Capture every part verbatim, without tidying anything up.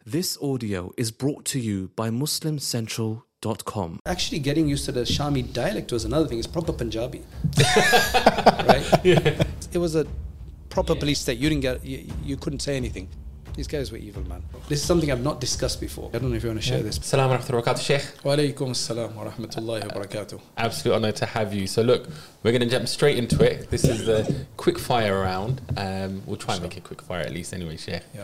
This audio is brought to you by Muslim Central dot com. Actually, getting used to the Shami dialect was another thing. It's proper Punjabi, right? Yeah. It was a proper yeah. police state. You didn't get, you, you couldn't say anything. These guys were evil, man. This is something I've not discussed before. I don't know if you want to share yeah. this. Assalamu alaikum wa barakatuh, Sheikh. Wa alaikum assalam wa rahmatullahi wa barakatuh. Absolute honor to have you. So look, we're going to jump straight into it. This is the quick fire round. Um, we'll try and make it quick fire at least anyway, Sheikh. Yep.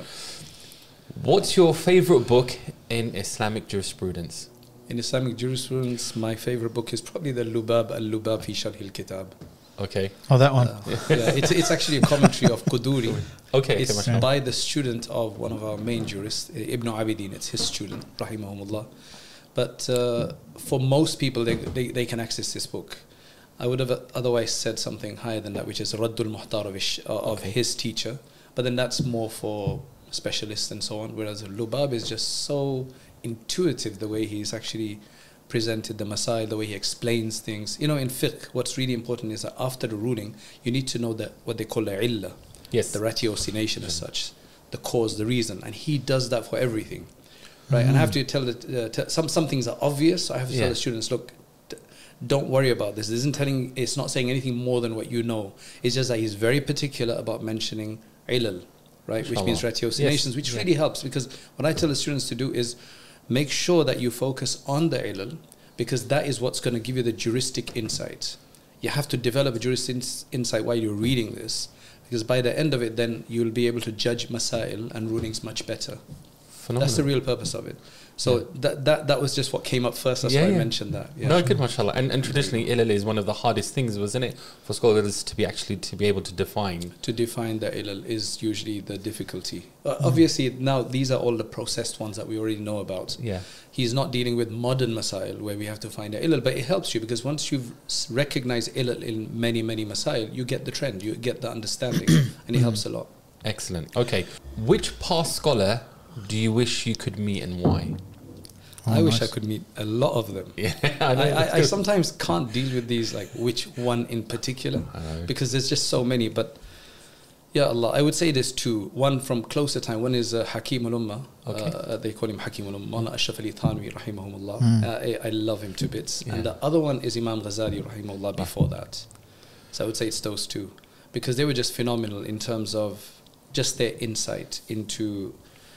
What's your favorite book in Islamic jurisprudence? In Islamic jurisprudence, my favorite book is probably the Lubab al-Lubab fi Sharh al-Kitab. Okay. Oh, that one. Uh, yeah, it's, it's actually a commentary of Quduri. Okay. It's okay, by the student of one of our main jurists, Ibn Abidin. It's his student, rahimahumullah. But uh, for most people, they, they, they can access this book. I would have otherwise said something higher than that, which is Raddul Muhtar of, his, uh, of okay. his teacher. But then that's more for specialists and so on, whereas Lubab is just so intuitive the way he's actually presented the masail, the way he explains things. You know, in fiqh, what's really important is that after the ruling, you need to know that what they call the illah, yes. the ratiocination as such, the cause, the reason, and he does that for everything, right? Mm. And I have to tell the uh, t- some some things are obvious. So I have to yeah. tell the students, look, d- don't worry about this. This isn't telling. It's not saying anything more than what you know. It's just that he's very particular about mentioning ilal, right? Which means ratiocinations, yes. which really yeah. helps, because what I tell the students to do is make sure that you focus on the ilal, because that is what's going to give you the juristic insight. You have to develop a juristic insight while you're reading this, because by the end of it, then you'll be able to judge masail and rulings much better. Phenomenal. That's the real purpose of it. So yeah. that, that that was just what came up first. That's yeah, why yeah. I mentioned that. Yeah. No, good, mashallah. And, and traditionally, ilal is one of the hardest things, wasn't it, for scholars to be actually to be able to define. To define the ilal is usually the difficulty. Uh, mm. Obviously, now these are all the processed ones that we already know about. Yeah. He's not dealing with modern masail where we have to find the ilal, but it helps you, because once you've recognized ilal in many, many masail, you get the trend, you get the understanding, and it helps a lot. Excellent. Okay. Which past scholar do you wish you could meet and why? Oh, I nice. wish I could meet a lot of them. Yeah, I, know, I, I, I sometimes can't deal with these, like which one in particular, because there's just so many. But yeah, Allah, I would say there's two. One from closer time. One is uh, Hakim al-Ummah. Okay. Uh, they call him Hakim al-Ummah. Mawlana Ashraf Ali Thanwi, rahimahumullah. Mm. Uh, I, I love him to bits. Yeah. And the other one is Imam Ghazali, rahimahullah, before that. So I would say it's those two, because they were just phenomenal in terms of just their insight into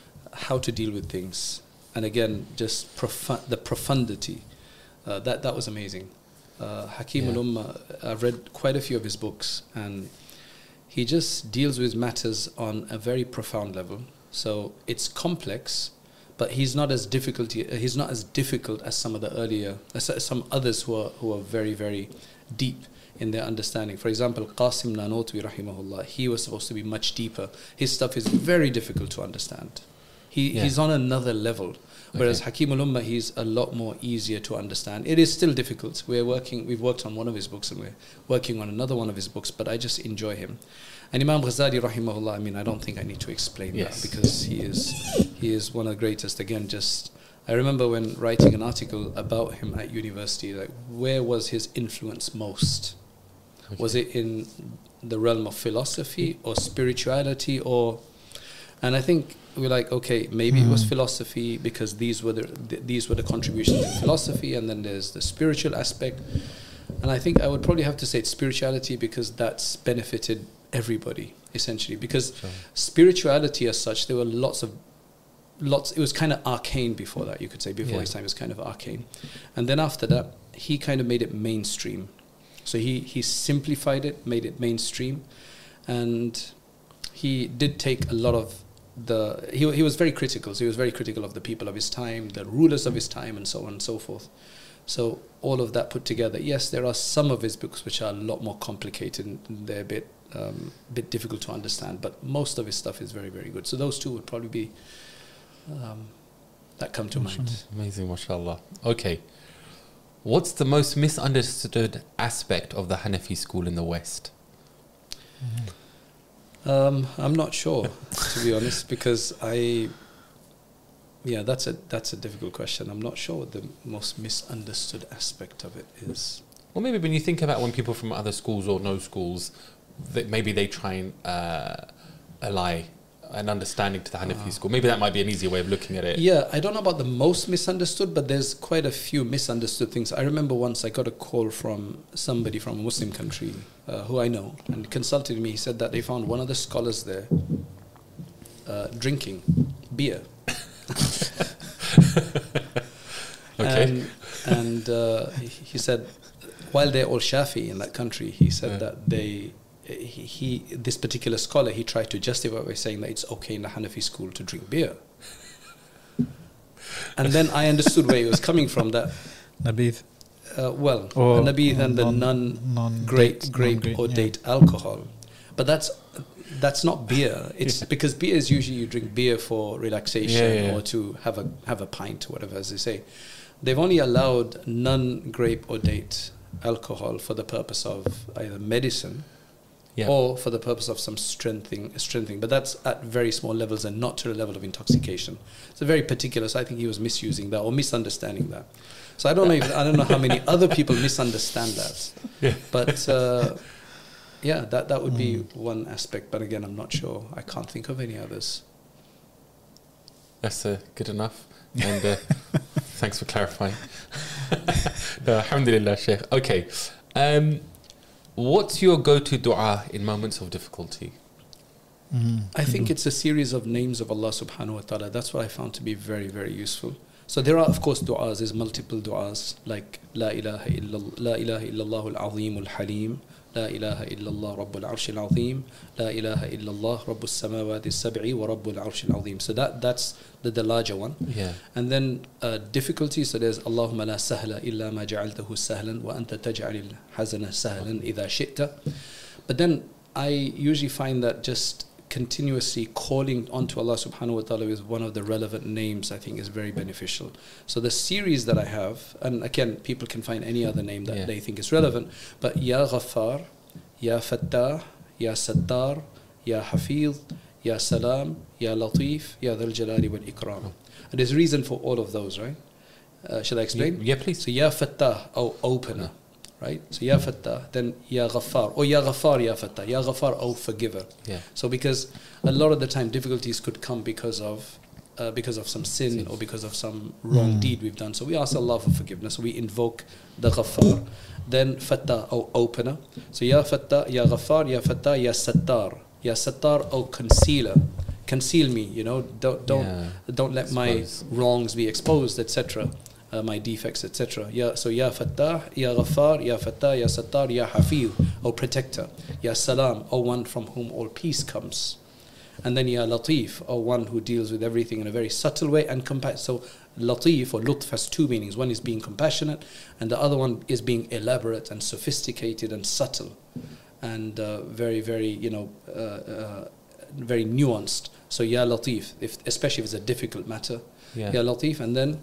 how to deal with things. And again, just profu- the profundity, uh, that that was amazing. Uh, Hakim yeah. al-Ummah, I've read quite a few of his books, and he just deals with matters on a very profound level. So it's complex, but he's not as difficult. He's not as difficult as some of the earlier, as some others who are who are very very deep in their understanding. For example, Qasim Nanotwi, rahimahullah, he was supposed to be much deeper. His stuff is very difficult to understand. He yeah. he's on another level. Whereas okay. Hakim al-Ummah, he's a lot more easier to understand. It is still difficult. We're working, we've worked on one of his books, and we're working on another one of his books, but I just enjoy him. And Imam Ghazali, rahimahullah, I mean, I don't think I need to explain yes. that, because he is he is one of the greatest. Again, just, I remember when writing an article about him at university, like, where was his influence most? Okay. Was it in the realm of philosophy or spirituality, or... And I think we're like, okay, maybe mm. it was philosophy, because these were the th- these were the contributions in philosophy, and then there's the spiritual aspect. And I think I would probably have to say it's spirituality, because that's benefited everybody, essentially. Because sure. spirituality as such, there were lots of, lots, it was kind of arcane before that, you could say. Before yeah. his time, it was kind of arcane. And then after that, he kind of made it mainstream. So he, he simplified it, made it mainstream. And he did take a lot of the he he was very critical. So he was very critical of the people of his time, the rulers of his time, and so on and so forth. So all of that put together, yes, there are some of his books which are a lot more complicated, and they're a bit um, bit difficult to understand, but most of his stuff is very, very good. So those two would probably be um, that come to Mashallah. mind. Amazing, mashallah. Okay, what's the most misunderstood aspect of the Hanafi school in the West? Mm-hmm. Um, I'm not sure, to be honest, because I, yeah, that's a that's a difficult question. I'm not sure what the most misunderstood aspect of it is. Well, maybe when you think about when people from other schools or no schools, that maybe they try and uh, ally an understanding to the Hanafi school. Maybe that might be an easier way of looking at it. Yeah, I don't know about the most misunderstood, but there's quite a few misunderstood things. I remember once I got a call from somebody from a Muslim country uh, who I know and consulted me. He said that they found one of the scholars there uh, drinking beer. Okay. And, and uh, he, he said, while they're all Shafi in that country, he said yeah. that they, he, he, this particular scholar, he tried to justify by saying that it's okay in the Hanafi school to drink beer. And then I understood where he was coming from. That Nabith. Uh, well, or Nabith and the non, non grape, date, grape non-grape, or yeah. date alcohol, but that's that's not beer. It's because beer is usually you drink beer for relaxation yeah, yeah. or to have a have a pint or whatever, as they say. They've only allowed non-grape or date alcohol for the purpose of either medicine yeah. or for the purpose of some strengthening, strengthening. But that's at very small levels and not to the level of intoxication. It's a very particular. So I think he was misusing that or misunderstanding that. So I don't know. If, I don't know how many other people misunderstand that. Yeah. But uh, yeah, that that would mm. be one aspect. But again, I'm not sure. I can't think of any others. That's uh, good enough. And uh, thanks for clarifying. No, alhamdulillah, Sheikh. Okay. Um, what's your go-to dua in moments of difficulty? Mm-hmm. I think it's a series of names of Allah subhanahu wa ta'ala. That's what I found to be very, very useful. So there are, of course, du'as. There's multiple du'as like La ilaha illallah, La ilaha illallah al-azim al-halim, La ilaha illallah rabbul arsh al-azim, La ilaha illallah rabbus samawati as-sab'i wa rabbul arsh al-azim. So that that's the, the larger one. Yeah. And then uh, difficulty. So there's Allahumma la sahla illa ma ja'altahu sahlan wa anta taj'alil hazana sahlan idha shi'ta. But then I usually find that just continuously calling onto Allah subhanahu wa ta'ala with one of the relevant names I think is very beneficial. So the series that I have, and again people can find any other name that yeah. they think is relevant, but Ya Ghaffar, Ya Fattah, Ya Sattar, Ya Hafiz, Ya Salam, Ya Latif, Ya Dhal Jalali wal Ikram. And there's a reason for all of those, right? Uh, shall I explain? Yeah, please. So Ya Fattah, oh opener. Right? So Ya Fattah, then Ya Ghaffar, or Ya Ghaffar, Ya Fattah, Ya Ghaffar, oh forgiver. Yeah. So because a lot of the time difficulties could come because of uh, because of some sin Sins. or because of some wrong mm. deed we've done. So we ask Allah for forgiveness. So we invoke the Ghaffar. Then Fattah, oh opener. So Ya Fattah, Ya Ghaffar, Ya Fattah, Ya Sattar. Ya Sattar, oh concealer. Conceal me, you know, don't don't yeah. don't let my wrongs be exposed, et cetera. Uh, my defects, et cetera. Ya, so Ya Fattah, Ya Ghaffar, Ya Fattah, Ya Sattar, Ya Hafiz, O protector. Ya Salam, O one from whom all peace comes. And then Ya Latif, O one who deals with everything in a very subtle way and compassionate. So Latif or Lutf has two meanings. One is being compassionate, and the other one is being elaborate and sophisticated and subtle, and uh, very, very, you know, uh, uh, very nuanced. So Ya Latif, if especially if it's a difficult matter. Yeah. Ya Latif, and then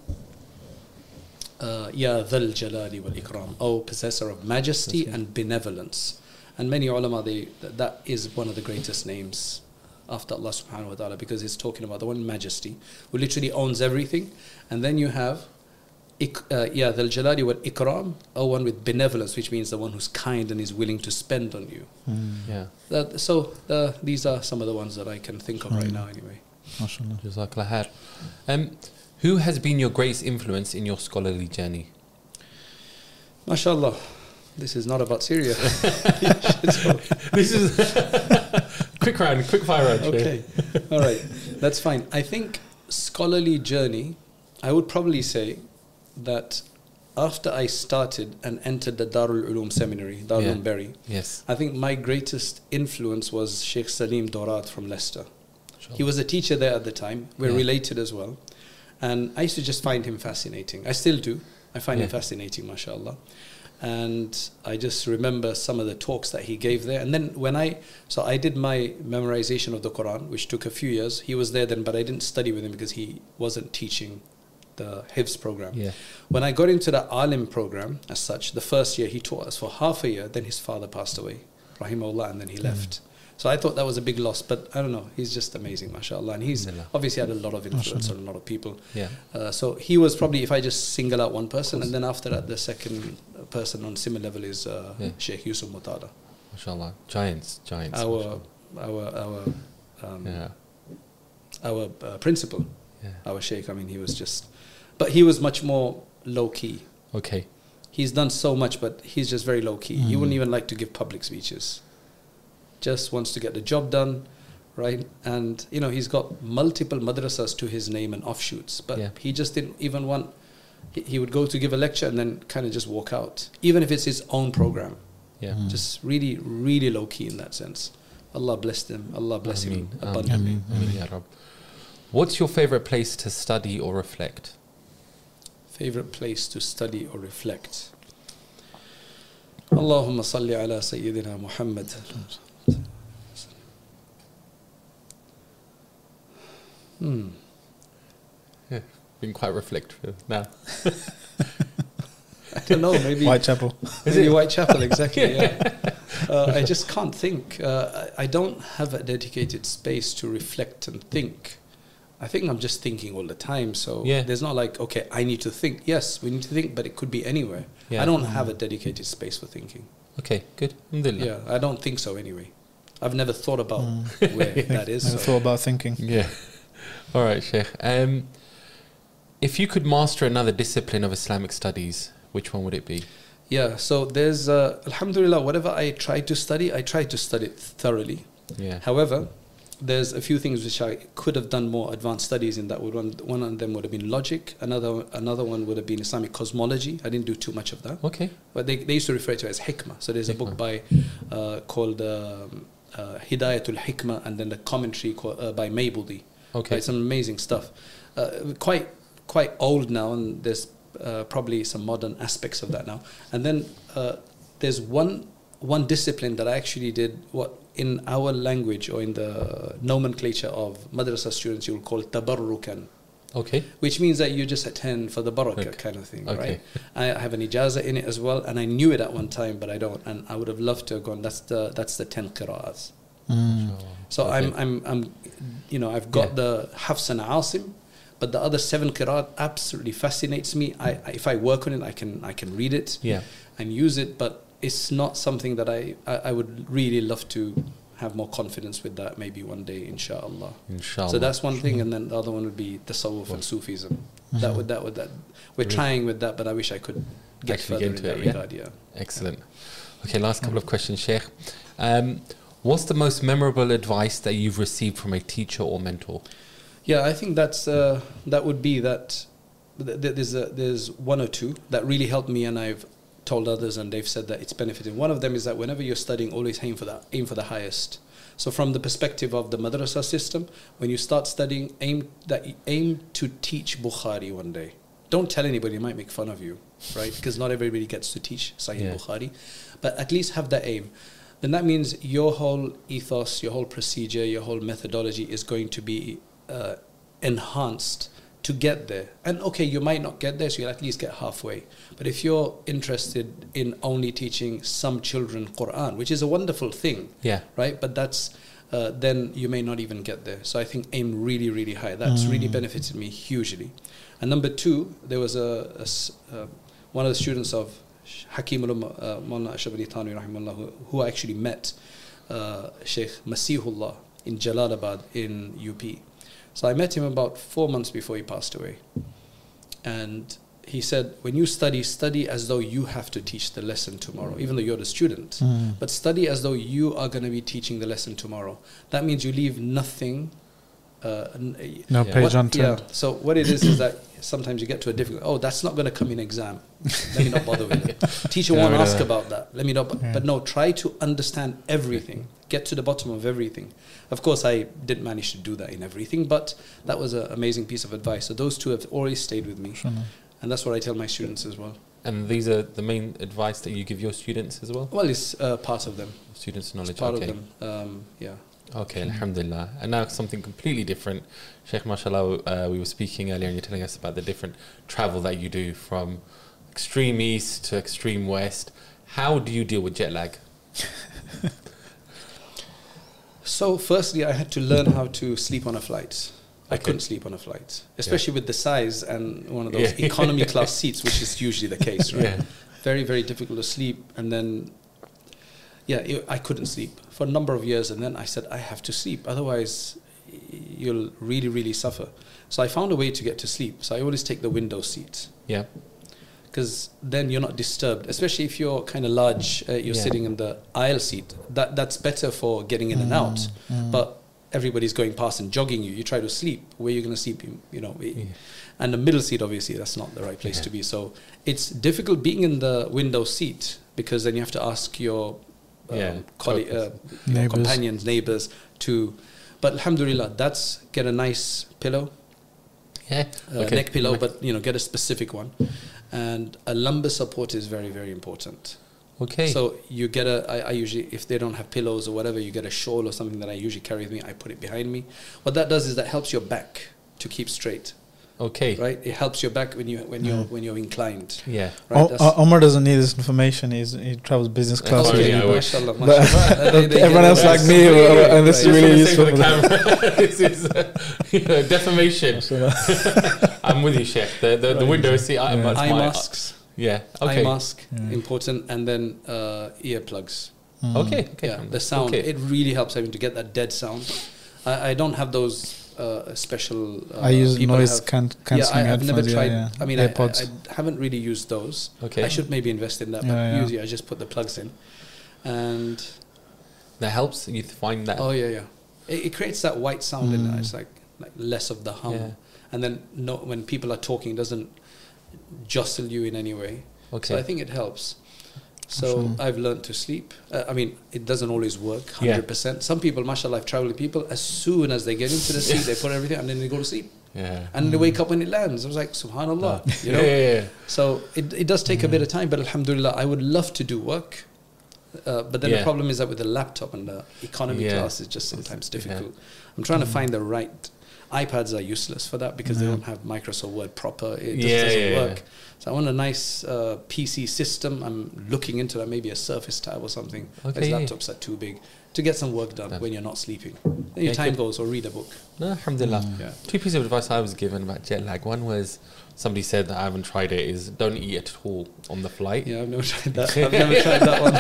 Uh, Ya Dhal Jalali wal Ikram, O possessor of majesty and benevolence. And many ulama, they, that is one of the greatest names after Allah subhanahu wa ta'ala, because it's talking about the one majesty who literally owns everything. And then you have uh, Ya Dhal Jalali wal Ikram, O one with benevolence, which means the one who's kind and is willing to spend on you. Mm. Yeah. That, so uh, these are some of the ones that I can think of mm. right now anyway. MashaAllah. Jazakallah khair. Um, Who has been your greatest influence in your scholarly journey? MashaAllah. This is not about Syria. This is quick round, quick fire round. Okay. All right. That's fine. I think scholarly journey, I would probably say that after I started and entered the Darul Uloom seminary, Darul Uloom yeah. Bury, yes. I think my greatest influence was Sheikh Salim Dorat from Leicester. Sure. He was a teacher there at the time. We're yeah. related as well. And I used to just find him fascinating. I still do. I find yeah. him fascinating, mashallah. And I just remember some of the talks that he gave there. And then when I, so I did my memorization of the Quran, which took a few years. He was there then, but I didn't study with him because he wasn't teaching the Hifz program. Yeah. When I got into the Alim program, as such, the first year he taught us for half a year, then his father passed away, rahimahullah, and then he mm. left. So I thought that was a big loss, but I don't know. He's just amazing, mashallah. And he's obviously had a lot of influence on a lot of people. Yeah. Uh, so he was probably, if I just single out one person, and then after that, the second person on similar level is uh, yeah. Sheikh Yusuf Mutada. Mashallah. Giants, giants. Our, our, our, um, yeah. our uh, principal, Yeah. our sheikh. I mean, he was just, but he was much more low key. Okay. He's done so much, but he's just very low key. He wouldn't even like to give public speeches. Just wants to get the job done, right? And you know, he's got multiple madrasas to his name and offshoots, but Yeah. he just didn't even want. He, he would go to give a lecture and then kind of just walk out, even if it's his own program. Yeah. Just really, really low key in that sense. Allah bless them. Allah bless him Ameen. abundantly. Ameen. Ameen, ya Rabb. What's your favorite place to study or reflect? Favorite place to study or reflect. Allahumma salli ala Sayyidina Muhammad. Hmm. Yeah, being quite reflective now. I don't know, maybe Whitechapel. maybe Whitechapel, exactly. Yeah. Uh, I just can't think. Uh, I, I don't have a dedicated space to reflect and think. I think I'm just thinking all the time. So Yeah. there's not like, okay, I need to think. Yes, we need to think, but it could be anywhere. Yeah. I don't have a dedicated space for thinking. Okay, good. Alhamdulillah. Yeah, I don't think so anyway. I've never thought about where that is. Never so. thought about thinking. Yeah. All right, Sheikh. Um, if you could master another discipline of Islamic studies, which one would it be? Yeah, so there's, uh, alhamdulillah, whatever I try to study, I try to study it thoroughly. Yeah. However, there's a few things which I could have done more advanced studies in. That would one, one of them would have been logic. Another another one would have been Islamic cosmology. I didn't do too much of that. Okay. But they, they used to refer to it as hikmah. So there's a book by uh, called um, uh, Hidayatul Hikmah, and then the commentary called, uh, by Maybudi. Okay. Right, some amazing stuff. Uh, quite quite old now, and there's uh, probably some modern aspects of that now. And then uh, there's one one discipline that I actually did what in our language or in the nomenclature of madrasa students you will call tabarrukan, Okay. which means that you just attend for the barakah Okay. kind of thing, Okay. right? I have an ijaza in it as well, and I knew it at one time, but I don't, and I would have loved to have gone. That's the that's the ten qira'ats. So Okay. I'm I'm I'm, you know, I've got Yeah. the Hafs and Asim, but the other seven qira'at absolutely fascinates me. I, I if I work on it, I can I can read it Yeah. and use it, but it's not something that I, I, I would really love to have more confidence with that maybe one day, inshallah. Inshallah. So that's one thing, and then the other one would be tasawwuf and Sufism. That would that would that we're Really? trying with that, but I wish I could get Actually further get into in that it, yeah? regard. Yeah. Excellent. Okay, last couple of questions, Sheikh. Um, what's the most memorable advice that you've received from a teacher or mentor? Yeah, I think that's uh, that would be that. th- th- There's a, there's one or two that really helped me, and I've told others, and they've said that it's benefiting. One of them is that whenever you're studying, always aim for that, aim for the highest. So from the perspective of the madrasa system, when you start studying, aim that aim to teach Bukhari one day. Don't tell anybody; it might make fun of you, right? Because not everybody gets to teach Sahih Yeah. Bukhari, but at least have that aim. Then that means your whole ethos, your whole procedure, your whole methodology is going to be uh, enhanced to get there. And okay, you might not get there, so you'll at least get halfway. But if you're interested in only teaching some children Quran, which is a wonderful thing, Yeah. right? But that's uh, then you may not even get there. So I think aim really, really high. That's really benefited me hugely. And number two, there was a, a s- uh, one of the students of Hakim al-Ummah, uh, Mawlana Ashraf Ali Thanwi, rahimahullah, who, who I actually met uh, Sheikh Masihullah in Jalalabad in U P. So I met him about four months before he passed away. And he said, when you study, study as though you have to teach the lesson tomorrow, even though you're the student. But study as though you are going to be teaching the lesson tomorrow. That means you leave nothing. Uh, n- No Yeah. page what- unturned. Yeah. So what it is is that sometimes you get to a difficult. Oh, that's not going to come in exam. Let me not bother with it. Teacher Yeah, won't we ask don't- about that. Let me not. Yeah. But no, try to understand everything. Get to the bottom of everything. Of course, I didn't manage to do that in everything, but that was an amazing piece of advice. So those two have always stayed with me, and that's what I tell my students as well. And these are the main advice that you give your students as well? Well, it's uh, part of them. Students' It's knowledge. part okay. of them. Um, yeah. Okay, alhamdulillah. And now something completely different. Sheikh, mashallah, uh, we were speaking earlier and you're telling us about the different travel that you do from extreme east to extreme west. How do you deal with jet lag? So, firstly, I had to learn how to sleep on a flight. I Okay. couldn't sleep on a flight, especially with the size and one of those Yeah. economy class seats, which is usually the case, right? Yeah. Very, very difficult to sleep. And then, yeah, it, I couldn't sleep for a number of years. And then I said, I have to sleep. Otherwise, you'll really, really suffer. So I found a way to get to sleep. So I always take the window seat. Yeah. Because then you're not disturbed, especially if you're kind of large, uh, you're Yeah. sitting in the aisle seat. That That's better for getting in and out. Mm. But everybody's going past and jogging you. You try to sleep. Where you're going to sleep, you, you know. It, Yeah. And the middle seat, obviously, that's not the right place Yeah. to be. So it's difficult being in the window seat because then you have to ask your um, Yeah. colleague, uh, your Neighbors. companions, neighbors to. But alhamdulillah, that's get a nice pillow, Yeah. uh, neck pillow, but you know, get a specific one. And a lumbar support is very, very important. Okay. So you get a, I, I usually, if they don't have pillows or whatever, you get a shawl or something that I usually carry with me. I put it behind me. What that does is that helps your back to keep straight, okay. right? It helps your back when you when you're when you're inclined. Yeah. Right? O- That's- O- Omar doesn't need this information. He's, he travels business class. Oh, with yeah, you, I but- wish. mashallah, But mashallah. They- they everyone get else it. like me, Right, uh, and this is right. really Just wanna say useful. for the camera, this is uh, you know, defamation. I'm with you, Sheikh. The the, the window seat. I, Yeah. that's Eye my- masks, Yeah. eye Okay. mask, Yeah. important, and then uh, earplugs. Mm. Okay. Okay. Yeah, the sound, Okay. it really helps having to get that dead sound. I, I don't have those uh, special. Uh, I use people noise have- can- Yeah, cancelling I, I've never headphones. tried. Yeah, yeah. I mean, I, I, AirPods. I haven't really used those. Okay. I should maybe invest in that, Yeah, but yeah. usually I just put the plugs in, and That helps. You find that. oh yeah, yeah, it, it creates that white sound in Mm. there. It's like like less of the hum, Yeah. and then no, when people are talking, it doesn't jostle you in any way. Okay. So I think it helps. So Sure. I've learned to sleep. Uh, I mean, it doesn't always work one Yeah. hundred percent. Some people, mashallah, I've traveled with people, as soon as they get into the seat, they put everything and then they go to sleep. Yeah. And they wake up when it lands. I was like, subhanallah. You know? Yeah, yeah, yeah. So it, it does take a bit of time, but alhamdulillah, I would love to do work. Uh, but then Yeah. the problem is that with the laptop and the economy Yeah. class, it's just sometimes Yeah. difficult. I'm trying to find the right. iPads are useless for that because they don't have Microsoft Word proper. It just Yeah, doesn't yeah, work. yeah. So I want a nice uh, P C system. I'm looking into that, maybe a Surface Tab or something. Okay, These yeah. laptops are too big to get some work done Done. when you're not sleeping. Then your Yeah, time good. goes, or read a book. No, alhamdulillah. Yeah. Two pieces of advice I was given about jet lag. One was somebody said that I haven't tried it. Is don't eat at all on the flight. Yeah, I've never tried that. I've never tried that one.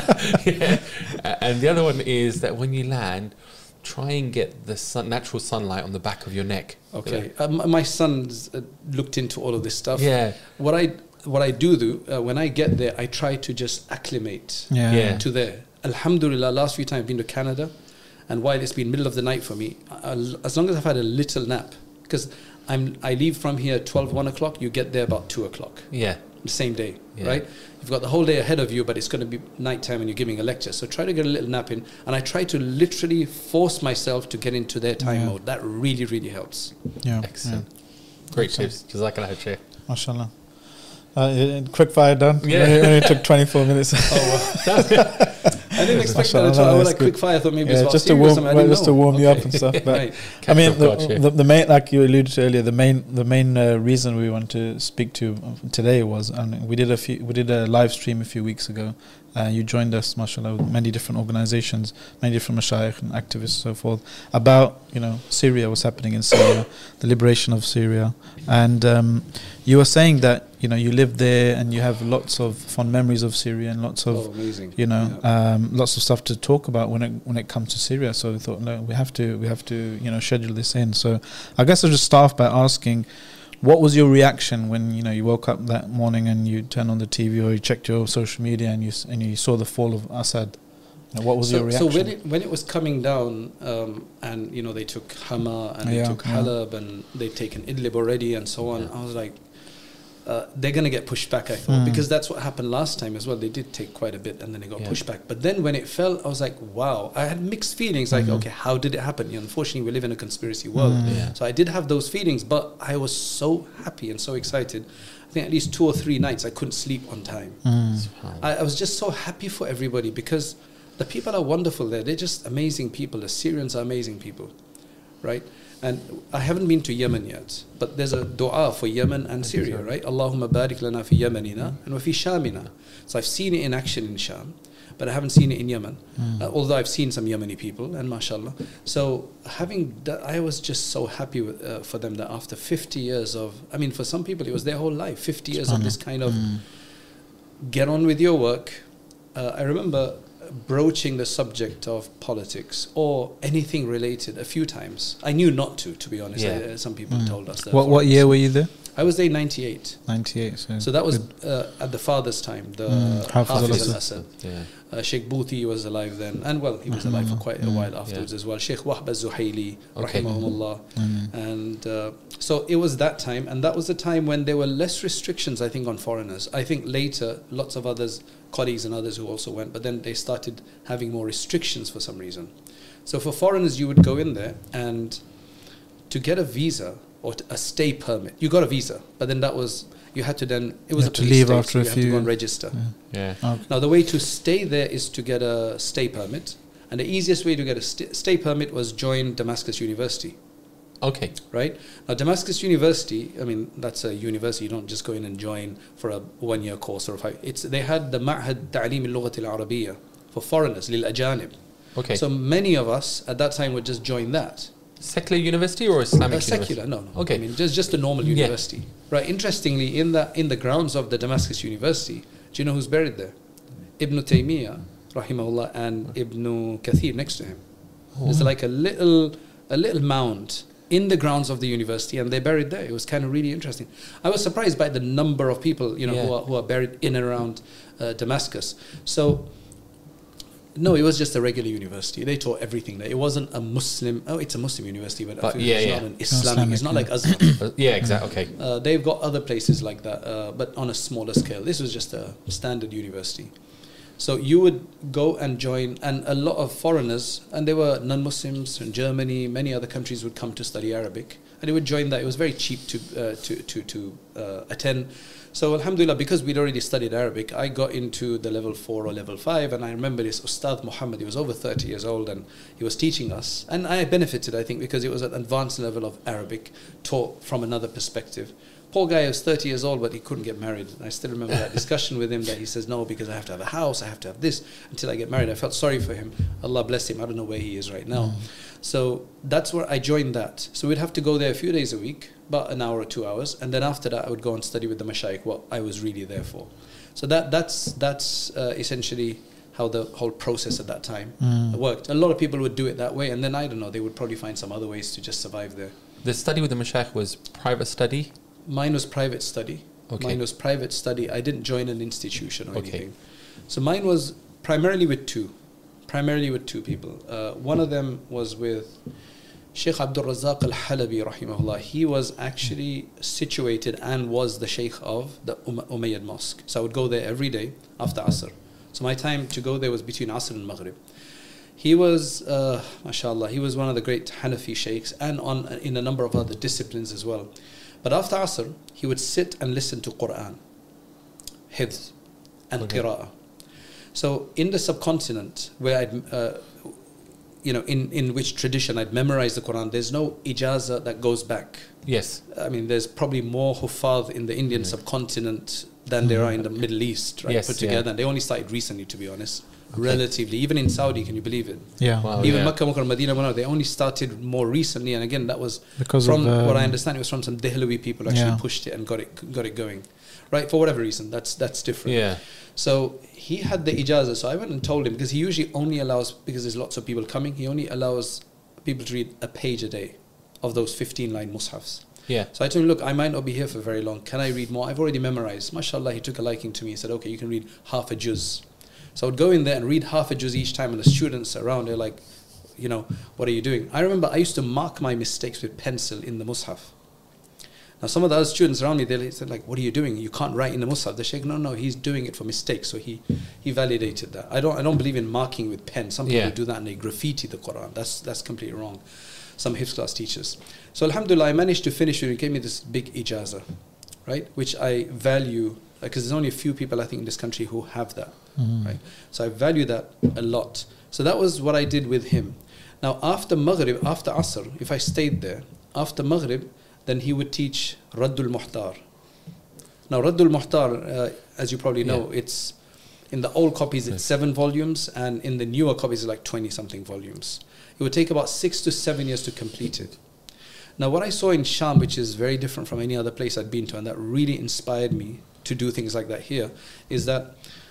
Yeah. And the other one is that when you land, try and get the sun, natural sunlight on the back of your neck. Okay, um, my son's uh, looked into all of this stuff. Yeah. What I what I do do uh, when I get there, I try to just acclimate Yeah. Yeah. to there. Alhamdulillah, last few times I've been to Canada, and while it's been middle of the night for me, uh, as long as I've had a little nap, because I'm I leave from here twelve, one o'clock, you get there about two o'clock. Yeah. The same day, Yeah. right? You've got the whole day ahead of you, but it's going to be nighttime and you're giving a lecture. So try to get a little nap in. And I try to literally force myself to get into their time Yeah. mode. That really, really helps. Yeah. Excellent. Great tips. Jazakallah khair. Yeah. Mashallah. Uh, uh, quick fire done. Yeah. It only took twenty-four minutes. I didn't expect Mashallah, that at all. I no, was that's like quick good. fire. I thought maybe Yeah, it's about just to serious warm, something. I well, didn't just to know. warm you up Okay. and stuff. But Right. I mean, Catch the, up, gotcha. the, the main, like you alluded to earlier, the main, the main uh, reason we want to speak to today was, and we did a few, we did a live stream a few weeks ago. Uh, you joined us, mashallah, with many different organizations, many different mashayikh and activists, so forth, about you know Syria, what's happening in Syria, the liberation of Syria, and um, you were saying that you know you lived there and you have lots of fond memories of Syria and lots of Oh, amazing. you know Yeah. um, lots of stuff to talk about when it when it comes to Syria. So we thought, no, we have to we have to you know schedule this in. So I guess I'll just start off by asking, what was your reaction when you know you woke up that morning and you turned on the T V or you checked your social media and you s- and you saw the fall of Assad? You know, what was so, your reaction? So when it when it was coming down, um, and you know they took Hama and Yeah, they took yeah. Halab and they'd taken Idlib already and so on, I was like, uh, they're going to get pushed back. I thought Mm. because that's what happened last time as well. They did take quite a bit and then they got Yeah. pushed back. But then when it fell, I was like, wow. I had mixed feelings. Like, Mhm. okay, how did it happen? You know, unfortunately, we live in a conspiracy world. Mm. Yeah. So I did have those feelings, but I was so happy and so excited. I think at least two or three nights I couldn't sleep on time. Mm. Subhanallah. I, I was just so happy for everybody because the people are wonderful there. They're just amazing people. The Syrians are amazing people, right? And I haven't been to Yemen yet, but there's a dua for Yemen and Syria, right? Allahumma barik lana fi Yemenina and wa fi Shamina. So I've seen it in action in Sham, but I haven't seen it in Yemen. Mm. Uh, although I've seen some Yemeni people, and mashallah. So having that, I was just so happy with, uh, for them that after fifty years of, I mean, for some people it was their whole life, fifty years of this kind of Mm. get on with your work. Uh, I remember broaching the subject of politics or anything related a few times. I knew not to, to be honest. Yeah. I, uh, some people Mm. told us that. What what year were you there? I was there in ninety-eight. ninety-eight. So, So that was good. uh, at the father's time, the Mm, Hafiz Hafiz al-Asad. al-Asad. Yeah. Uh, Sheikh Bouti was alive then, and well, he was alive for quite a Mm. while afterwards as well. Sheikh Wahb al-Zuhaili, Okay. rahimahumullah. Mm. And uh, so it was that time, and that was the time when there were less restrictions, I think, on foreigners. I think later, lots of others, colleagues and others who also went, but then they started having more restrictions for some reason. So for foreigners, you would go in there, and to get a visa or t- a stay permit, you got a visa, but then that was, you had to then, it was You a had to police leave state, after so a you had to few- go and register. Yeah. Oh, Now, the way to stay there is to get a stay permit. And the easiest way to get a st- stay permit was join Damascus University, Okay. right? Now, Damascus University, I mean, that's a university. You don't just go in and join for a one-year course or five. It's, they had the Ma'had Ta'lim al-Lughat al-Arabiyya for foreigners, lil ajanib. Okay. So many of us at that time would just join that. Secular university or Islamic Uh, secular, university? no, no. Okay. I mean, just just a normal Yeah. university, right? Interestingly, in the in the grounds of the Damascus University, do you know who's buried there? Ibn Taymiyyah, rahimahullah, and Ibn Kathir next to him. There's like a little a little mound in the grounds of the university, and they're buried there. It was kind of really interesting. I was surprised by the number of people, you know, who Yeah. are who are buried in and around uh, Damascus. So. No, it was just a regular university. They taught everything there. It wasn't a Muslim. Oh, it's a Muslim university, but, But I feel yeah, it's yeah. not an Islamic. It's not Islamic, like Azhar. Uh, yeah, exactly. Okay. Uh, they've got other places like that, uh, but on a smaller scale. This was just a standard university. So you would go and join, and a lot of foreigners, and there were non-Muslims in Germany, many other countries would come to study Arabic, and they would join that. It was very cheap to uh, to to to uh, attend. So alhamdulillah, because we'd already studied Arabic, I got into the level four or level five, and I remember this Ustad Muhammad. He was over thirty years old, and he was teaching us, and I benefited, I think, because it was an advanced level of Arabic taught from another perspective. Poor guy was thirty years old, but he couldn't get married. I still remember that discussion with him that he says, no, because I have to have a house, I have to have this until I get married. I felt sorry for him. Allah bless him. I don't know where he is right now. Mm. So that's where I joined that. So we'd have to go there a few days a week, about an hour or two hours. And then after that, I would go and study with the mashayikh, what I was really there for. So that that's that's uh, essentially how the whole process at that time Mm. worked. A lot of people would do it that way. And then, I don't know, they would probably find some other ways to just survive there. The study with the Mashayikh was private study? Mine was private study. Okay. Mine was private study. I didn't join an institution or Okay. anything. So mine was primarily with two. Primarily with two people. Uh, one of them was with Sheikh Abdul Razak al-Halabi, rahimahullah. He was actually situated and was the Sheikh of the um- Umayyad Mosque. So I would go there every day after Asr. So my time to go there was between Asr and Maghrib. He was, uh, mashallah, he was one of the great Hanafi sheikhs, and on in a number of other disciplines as well. But after Asr, he would sit and listen to Quran, Hifz, and Okay. Qira'ah. So in the subcontinent, where I'd, uh, you know, in, in which tradition I'd memorized the Quran, there's no ijazah that goes back. Yes. I mean, there's probably more huffaz in the Indian subcontinent than there are in the Middle East, right? Yes, Put yeah. together. And they only started recently, to be honest. Relatively. Even in Saudi, can you believe it? Yeah. Wow. Even yeah. Makkah, Makkah, Medina, Munawwara, they only started more recently, and again, that was Because from of, what I um, understand. It was from some Dehlawi people actually Yeah. pushed it and got it got it going, right? For whatever reason, that's that's different. Yeah. So he had the ijazah. So I went and told him, because he usually only allows, because there's lots of people coming, he only allows people to read a page a day of those fifteen line mushafs. Yeah. So I told him, look, I might not be here for very long. Can I read more? I've already memorized. MashaAllah, he took a liking to me. He said, okay, you can read half a juz. So I would go in there and read half a juz each time, and the students around, they're like, you know, what are you doing? I remember I used to mark my mistakes with pencil in the mushaf. Now some of the other students around me, they said like, what are you doing? You can't write in the mushaf. The sheikh, no, no, he's doing it for mistakes. So he, he validated that. I don't I don't believe in marking with pen. Some people Yeah. do that and they graffiti the Quran. That's that's completely wrong. Some Hifz class teachers. So alhamdulillah, I managed to finish it. He gave me this big ijazah, right? Which I value, because there's only a few people I think in this country who have that, Mhm. right? So I value that a lot. So that was what I did with him. Now after Maghrib, after Asr, if I stayed there, after Maghrib, then he would teach Raddul Muhtar. Now Raddul Muhtar, uh, as you probably know, Yeah. it's in the old copies it's seven volumes, and in the newer copies it's like twenty something volumes. It would take about six to seven years to complete it. Now what I saw in Sham, which is very different from any other place I'd been to, and that really inspired me to do things like that here, is that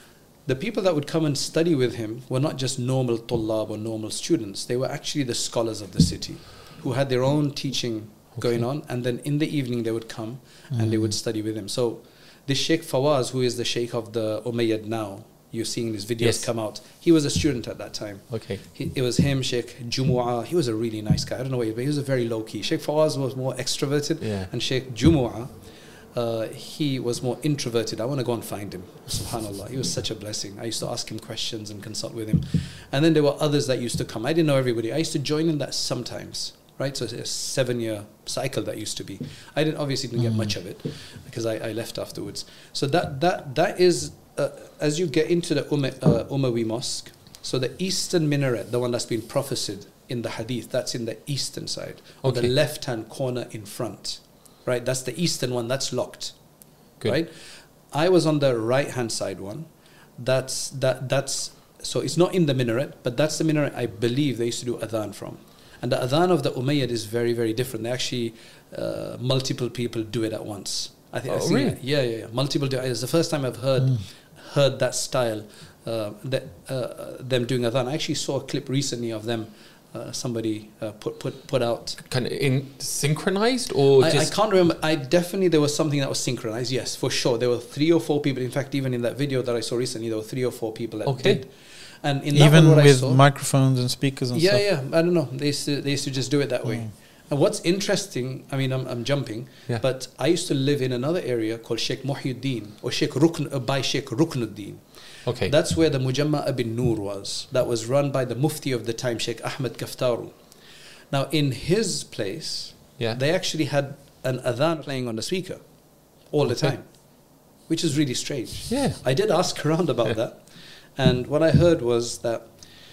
the people that would come and study with him were not just normal tullab or normal students. They were actually the scholars of the city who had their own teaching okay. going on. And then in the evening they would come mm. and they would study with him. So this Sheikh Fawaz, who is the Sheikh of the Umayyad now, you're seeing these videos yes. come out. He was a student at that time. Okay. He, it was him, Sheikh Jumu'ah. He was a really nice guy. I don't know what he was, but he was a very low key. Sheikh Fawaz was more extroverted. Yeah. And Sheikh Jumu'ah, uh, he was more introverted. I want to go and find him. Subhanallah. He was such a blessing. I used to ask him questions and consult with him. And then there were others that used to come. I didn't know everybody. I used to join in that sometimes. Right? So it's a seven year cycle that used to be. I didn't obviously didn't get mm. much of it because I, I left afterwards. So that that that is Uh, as you get into the Umay, uh, Umayyi mosque, so the eastern minaret, the one that's been prophesied in the hadith, that's in the eastern side, or okay. the left-hand corner in front, right? That's the eastern one, that's locked, Good. right? I was on the right-hand side one. That's that. That's so it's not in the minaret, but that's the minaret I believe they used to do adhan from. And the adhan of the Umayyad is very, very different. They actually uh, multiple people do it at once. I think. Oh, I think really? Yeah, yeah, yeah. Multiple. Do- it's the first time I've heard. Mm. heard that style, uh, that uh, them doing adhan. I actually saw a clip recently of them, uh, somebody uh, put put put out. Kind of in synchronized or I, just? I can't remember. I definitely there was something that was synchronized. Yes, for sure. There were three or four people. In fact, even in that video that I saw recently, there were three or four people that okay. did. And in that even one, what with I saw, microphones and speakers and yeah, stuff. Yeah, yeah. I don't know. They used to they used to just do it that way. Mm. And what's interesting, I mean, I'm, I'm jumping, yeah. but I used to live in another area called Sheikh Muhyiddin, or Sheikh Rukn, uh, by Sheikh Ruknuddin. Okay. That's where the Mujamma ibn Nur was. That was run by the Mufti of the time, Sheikh Ahmed Kaftaru. Now, in his place, yeah. they actually had an adhan playing on the speaker all the okay. time, which is really strange. Yeah. I did ask around about that, and what I heard was that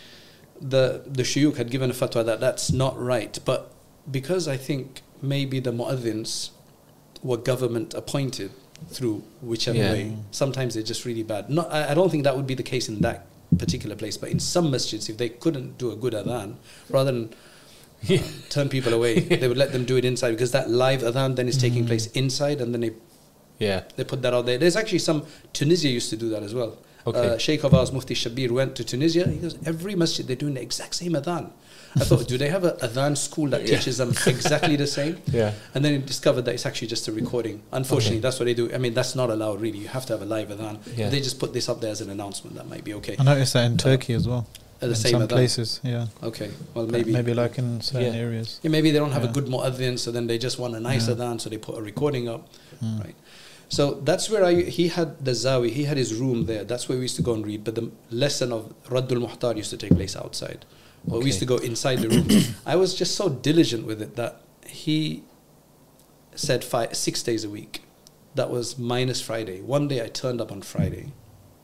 the the shuyukh had given a fatwa that that's not right, but because I think maybe the muadhins were government appointed through whichever yeah. way, sometimes they're just really bad. Not, I, I don't think that would be the case in that particular place, but in some masjids, if they couldn't do a good adhan, rather than uh, turn people away, they would let them do it inside, because that live adhan then is taking place inside, and then they yeah they put that out there. There's actually some, Tunisia used to do that as well. Okay. Uh, Sheikh of ours, Mufti Shabir, went to Tunisia. He goes, every masjid, they're doing the exact same adhan. I thought, do they have a adhan school that yeah. teaches them exactly the same? Yeah. And then he discovered that it's actually just a recording. Unfortunately, okay. that's what they do. I mean, that's not allowed, really. You have to have a live adhan. Yeah. They just put this up there as an announcement. That might be okay. I noticed that in Turkey as well. Uh, the in same some adhan. places, yeah. Okay, well, maybe. Maybe like in certain yeah. areas. Yeah, maybe they don't have yeah. a good mu'adhin, so then they just want a nice yeah. adhan, so they put a recording up. Mm. Right. So that's where I, he had the zawi, he had his room there. That's where we used to go and read. But the lesson of Raddul Muhtar used to take place outside. Well, okay. we used to go inside the room. I was just so diligent with it that he said five, six days a week. That was minus Friday. One day I turned up on Friday.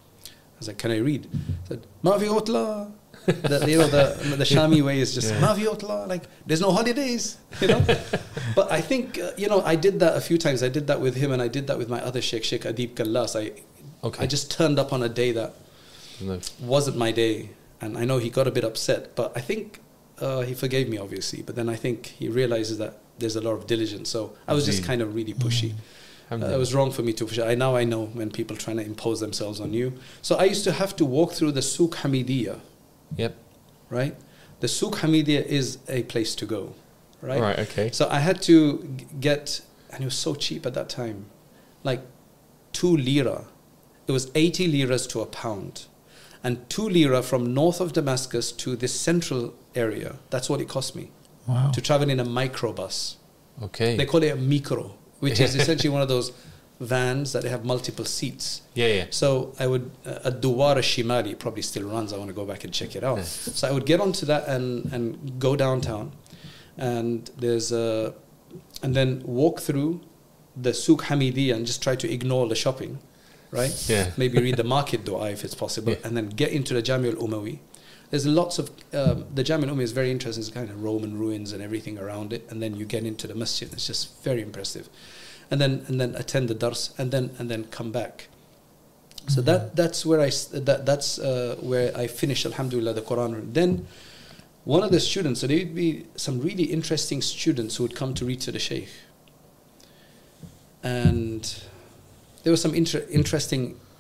I was like, can I read? I said, Ma fi utla. The, you know, the, the Shami way is just, Ma fi utla. Like, there's no holidays, you know. But I think, uh, you know, I did that a few times. I did that with him, and I did that with my other sheikh, Sheikh Adib Kallas. I, okay. I just turned up on a day that no. wasn't my day. And I know he got a bit upset, but I think uh, he forgave me, obviously. But then I think he realizes that there's a lot of diligence. So I was just kind of really pushy. Uh, it was wrong for me to push. I now I know when people trying to impose themselves on you. So I used to have to walk through the Souk Hamidiyya. Yep. Right? The Souk Hamidiyya is a place to go. Right? Right, okay. So I had to g- get, and it was so cheap at that time, like two lira. It was eighty liras to a pound. And two lira from north of Damascus to this central area. That's what it cost me. Wow. To travel in a microbus. Okay. They call it a micro, which is essentially one of those vans that they have multiple seats. Yeah, yeah. So I would, uh, a Duwara Shimali probably still runs. I want to go back and check it out. Yeah. So I would get onto that and, and go downtown. And there's a, and then walk through the Souk Hamidiyya and just try to ignore the shopping. Right? Yeah. Maybe read the market dua if it's possible, Yeah. and then get into the Jami al-Umawi. There's lots of, um, the Jami al-Umawi is very interesting. It's kind of Roman ruins and everything around it. And then you get into the masjid. It's just very impressive. And then and then attend the dars and then and then come back. So mm-hmm. that that's where I that that's uh, where I finished, alhamdulillah, the Quran. Then one of the students, so there would be some really interesting students who would come to read to the Shaykh. And there were some inter- interesting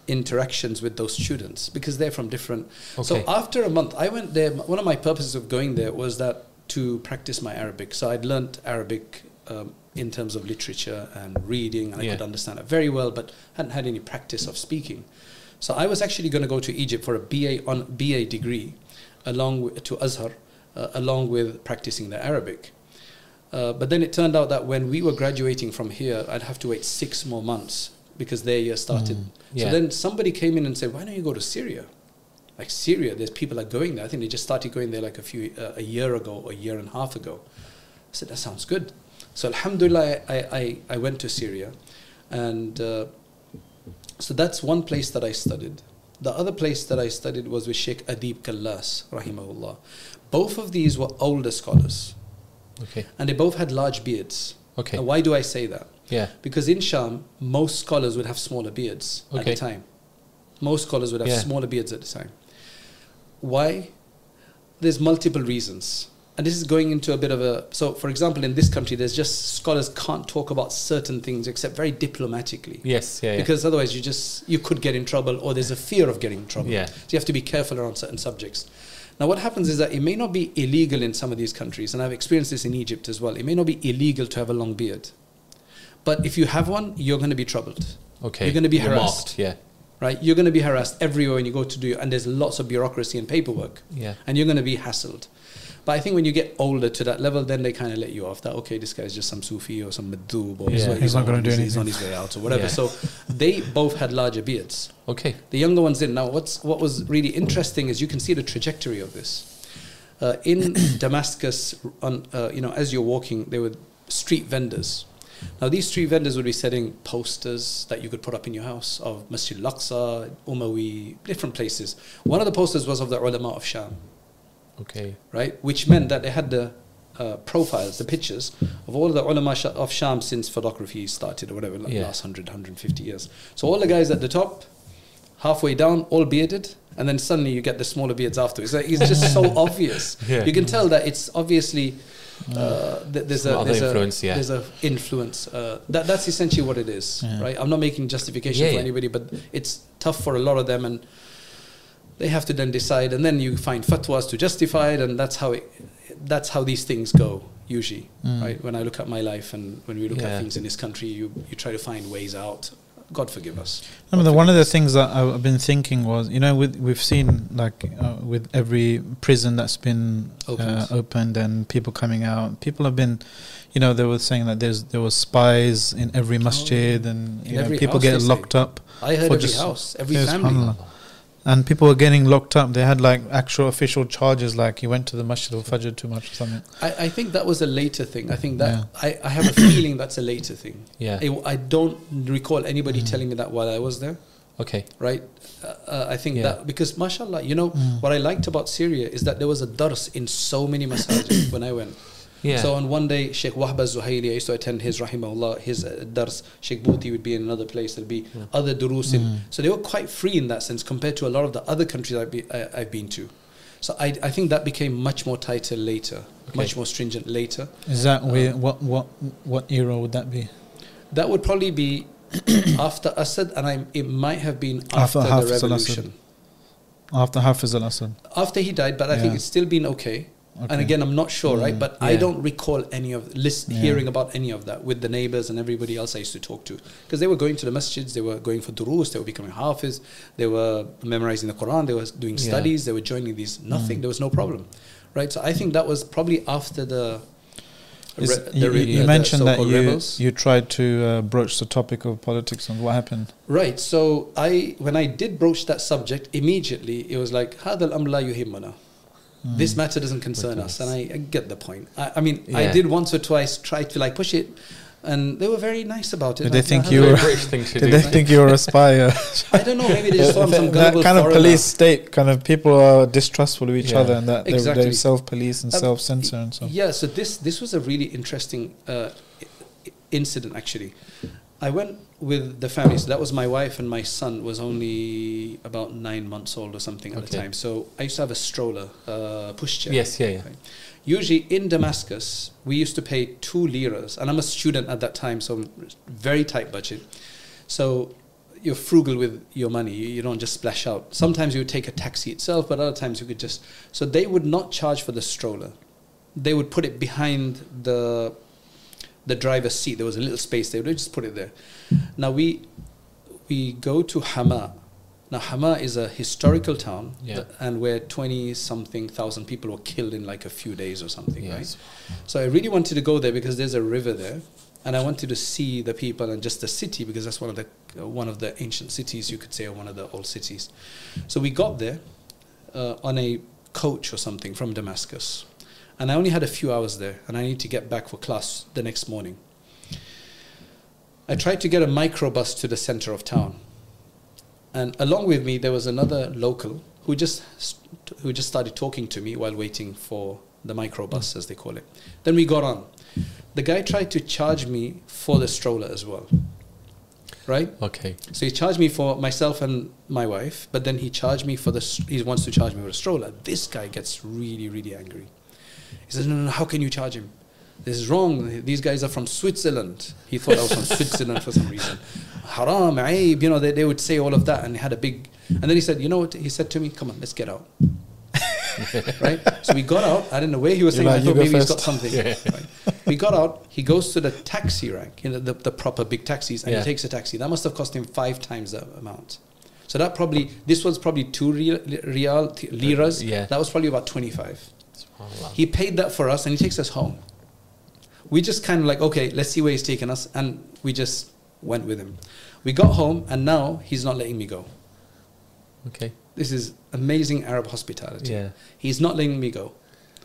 interactions with those students because they're from different. Okay. So after a month, I went there. One of my purposes of going there was that to practice my Arabic. So I'd learnt Arabic um, in terms of literature and reading, and I Yeah. could understand it very well, but hadn't had any practice of speaking. So I was actually going to go to Egypt for a B A on B A degree, along with, to Azhar, uh, along with practicing the Arabic. Uh, but then it turned out that when we were graduating from here, I'd have to wait six more months because their year started. Mm, yeah. So then somebody came in and said, "Why don't you go to Syria?" Like Syria, there's people are going there. I think they just started going there like a few uh, a year ago or a year and a half ago. I said, "That sounds good." So Alhamdulillah, I I, I went to Syria, and uh, so that's one place that I studied. The other place that I studied was with Sheikh Adib Kallas, rahimahullah. Both of these were older scholars. Okay. And they both had large beards. Okay. Now, why do I say that? Yeah. Because in Sham, most scholars would have smaller beards at Okay. the time. Most scholars would have Yeah. smaller beards at the time. Why? There's multiple reasons. And this is going into a bit of a... So, for example, in this country, there's just... Scholars can't talk about certain things except very diplomatically. Yes, yeah, yeah. Because otherwise you just... You could get in trouble, or there's a fear of getting in trouble. Yeah. So you have to be careful around certain subjects. Now, what happens is that it may not be illegal in some of these countries, and I've experienced this in Egypt as well. It may not be illegal to have a long beard. But if you have one, you're going to be troubled. Okay. You're going to be You're harassed. marked, yeah. Right? You're going to be harassed everywhere when you go to do... And there's lots of bureaucracy and paperwork. Yeah. And you're going to be hassled. But I think when you get older to that level, then they kind of let you off that, okay, this guy's just some Sufi or some Madoob, or Yeah. he's, He's not gonna on- do he's- anything. He's on his way out or whatever. Yeah. So they both had larger beards. Okay. The younger ones didn't. Now, what's, what was really interesting is you can see the trajectory of this. Uh, in Damascus, on, uh, you know, as you're walking, there were street vendors. Now, these street vendors would be setting posters that you could put up in your house of Masjid al-Aqsa, Umayyad, different places. One of the posters was of the ulama of Sham, Okay. right? Which meant that they had the uh, profiles, the pictures of all the ulama sh- of Sham since photography started or whatever, like Yeah. last one hundred, one hundred fifty years. So all the guys at the top, halfway down, all bearded, and then suddenly you get the smaller beards after. It's, like, it's just so obvious. Yeah. You can tell that it's obviously uh, th- there's Some a other there's influence, a yeah. there's a influence. Uh, that that's essentially what it is, Yeah. right? I'm not making justification Yeah, for yeah. anybody, but it's tough for a lot of them, and they have to then decide, and then you find fatwas to justify it, and that's how it, that's how these things go usually, Mm. right? When I look at my life and when we look Yeah. at things in this country, you you try to find ways out. God forgive us. I mean, the, one of the things that I- I've been thinking was, you know, with, we've seen like uh, with every prison that's been Opened. uh, opened and people coming out, people have been, you know, they were saying that there's there was spies in every masjid, and In you know, every people house, get they say. locked up, I heard For every just- house, every Yes, family. subhanallah. and people were getting locked up. They had like actual official charges, like you went to the Masjid al-Fajr too much or something. I, I think that was a later thing. I think that Yeah. I, I have a feeling that's a later thing. Yeah. I, I don't recall anybody Mm. telling me that while I was there. Okay. Right, uh, uh, I think Yeah. that because mashallah, you know Mm. what I liked about Syria is that there was a dars in so many masajid when I went. Yeah. So on one day, Sheikh Wahb al-Zuhaili, I used to attend his rahimahullah, his uh, dars. Sheikh Bouti would be in another place. There'd be Yeah. other durus in. Mm. So they were quite free in that sense compared to a lot of the other countries I've, be, I, I've been to. So I, I think that became much more tighter later, Okay. much more stringent later. Is that Um, where, what what what era would that be? That would probably be after Assad, and I, it might have been After after, the Hafiz revolution. After Hafiz al-Assad? After he died, but I think Yeah. it's still been okay. Okay. And again, I'm not sure, right? Mm. But I Yeah. don't recall any of list, Yeah. hearing about any of that with the neighbors and everybody else I used to talk to, because they were going to the masjids, they were going for durus, they were becoming hafiz, they were memorizing the Quran, they were doing Yeah. studies, they were joining these. Nothing, Mm. there was no problem, right? So I think that was probably after the. Is- re- the you, re- you the mentioned that so-called you rebels. you tried to uh, broach the topic of politics, and what happened? Right. So I, when I did broach that subject, immediately it was like, هذا الأمر لا يهمنا. Mm. This matter doesn't concern us, and I, I get the point. I, I mean, I Yeah. did once or twice try to like push it, and they were very nice about it. Did they Like, think "No, you no, were- no." British thing to Did do. they think you were a spy? Uh, I don't know. Maybe they just thought I'm some that gullible kind of foreigner. police state, kind of people are distrustful of each Yeah. other, and that they, Exactly. they self-police and Um, self-censor and so. Yeah. So this this was a really interesting uh, i- incident. Actually, I went with the family. So that was my wife, and my son was only about nine months old or something at the Okay. time. So I used to have a stroller, uh, pushchair. Yes, yeah, yeah. Right. Usually in Damascus, we used to pay two liras, and I'm a student at that time, so I'm very tight budget. So you're frugal with your money. You, you don't just splash out. Sometimes you would take a taxi itself, but other times you could just... So they would not charge for the stroller. They would put it behind the the driver's seat. There was a little space. They would just put it there. Now we we go to Hama. Now Hama is a historical town, yeah. and where twenty something thousand people were killed in like a few days or something, yes. right? So I really wanted to go there because there's a river there, and I wanted to see the people and just the city, because that's one of the uh, one of the ancient cities, you could say, or one of the old cities. So we got there uh, on a coach or something from Damascus. And I only had a few hours there, and I need to get back for class the next morning. I tried to get a microbus to the center of town. And along with me, there was another local who just who just started talking to me while waiting for the microbus, as they call it. Then we got on. The guy tried to charge me for the stroller as well. Right? Okay. So he charged me for myself and my wife, but then he charged me for the, he wants to charge me for the stroller. This guy gets really, really angry. He says, no, no, no, how can you charge him? This is wrong. These guys are from Switzerland. He thought I was from Switzerland for some reason. Haram, aib, you know, they, they would say all of that, and he had a big... And then he said, you know what? He said to me, come on, let's get out. Right? So we got out. I didn't know where he was saying. Like, I thought maybe first. he's got something. Yeah. Right? We got out. He goes to the taxi rank, you know, the, the proper big taxis, and yeah. he takes a taxi. That must have cost him five times the amount. So that probably... This was probably two real, real liras. Yeah. That was probably about twenty-five. He paid that for us, and he takes us home. We just kind of like, okay, let's see where he's taking us, and we just went with him. We got home, and now he's not letting me go. Okay. This is amazing Arab hospitality. Yeah. He's not letting me go.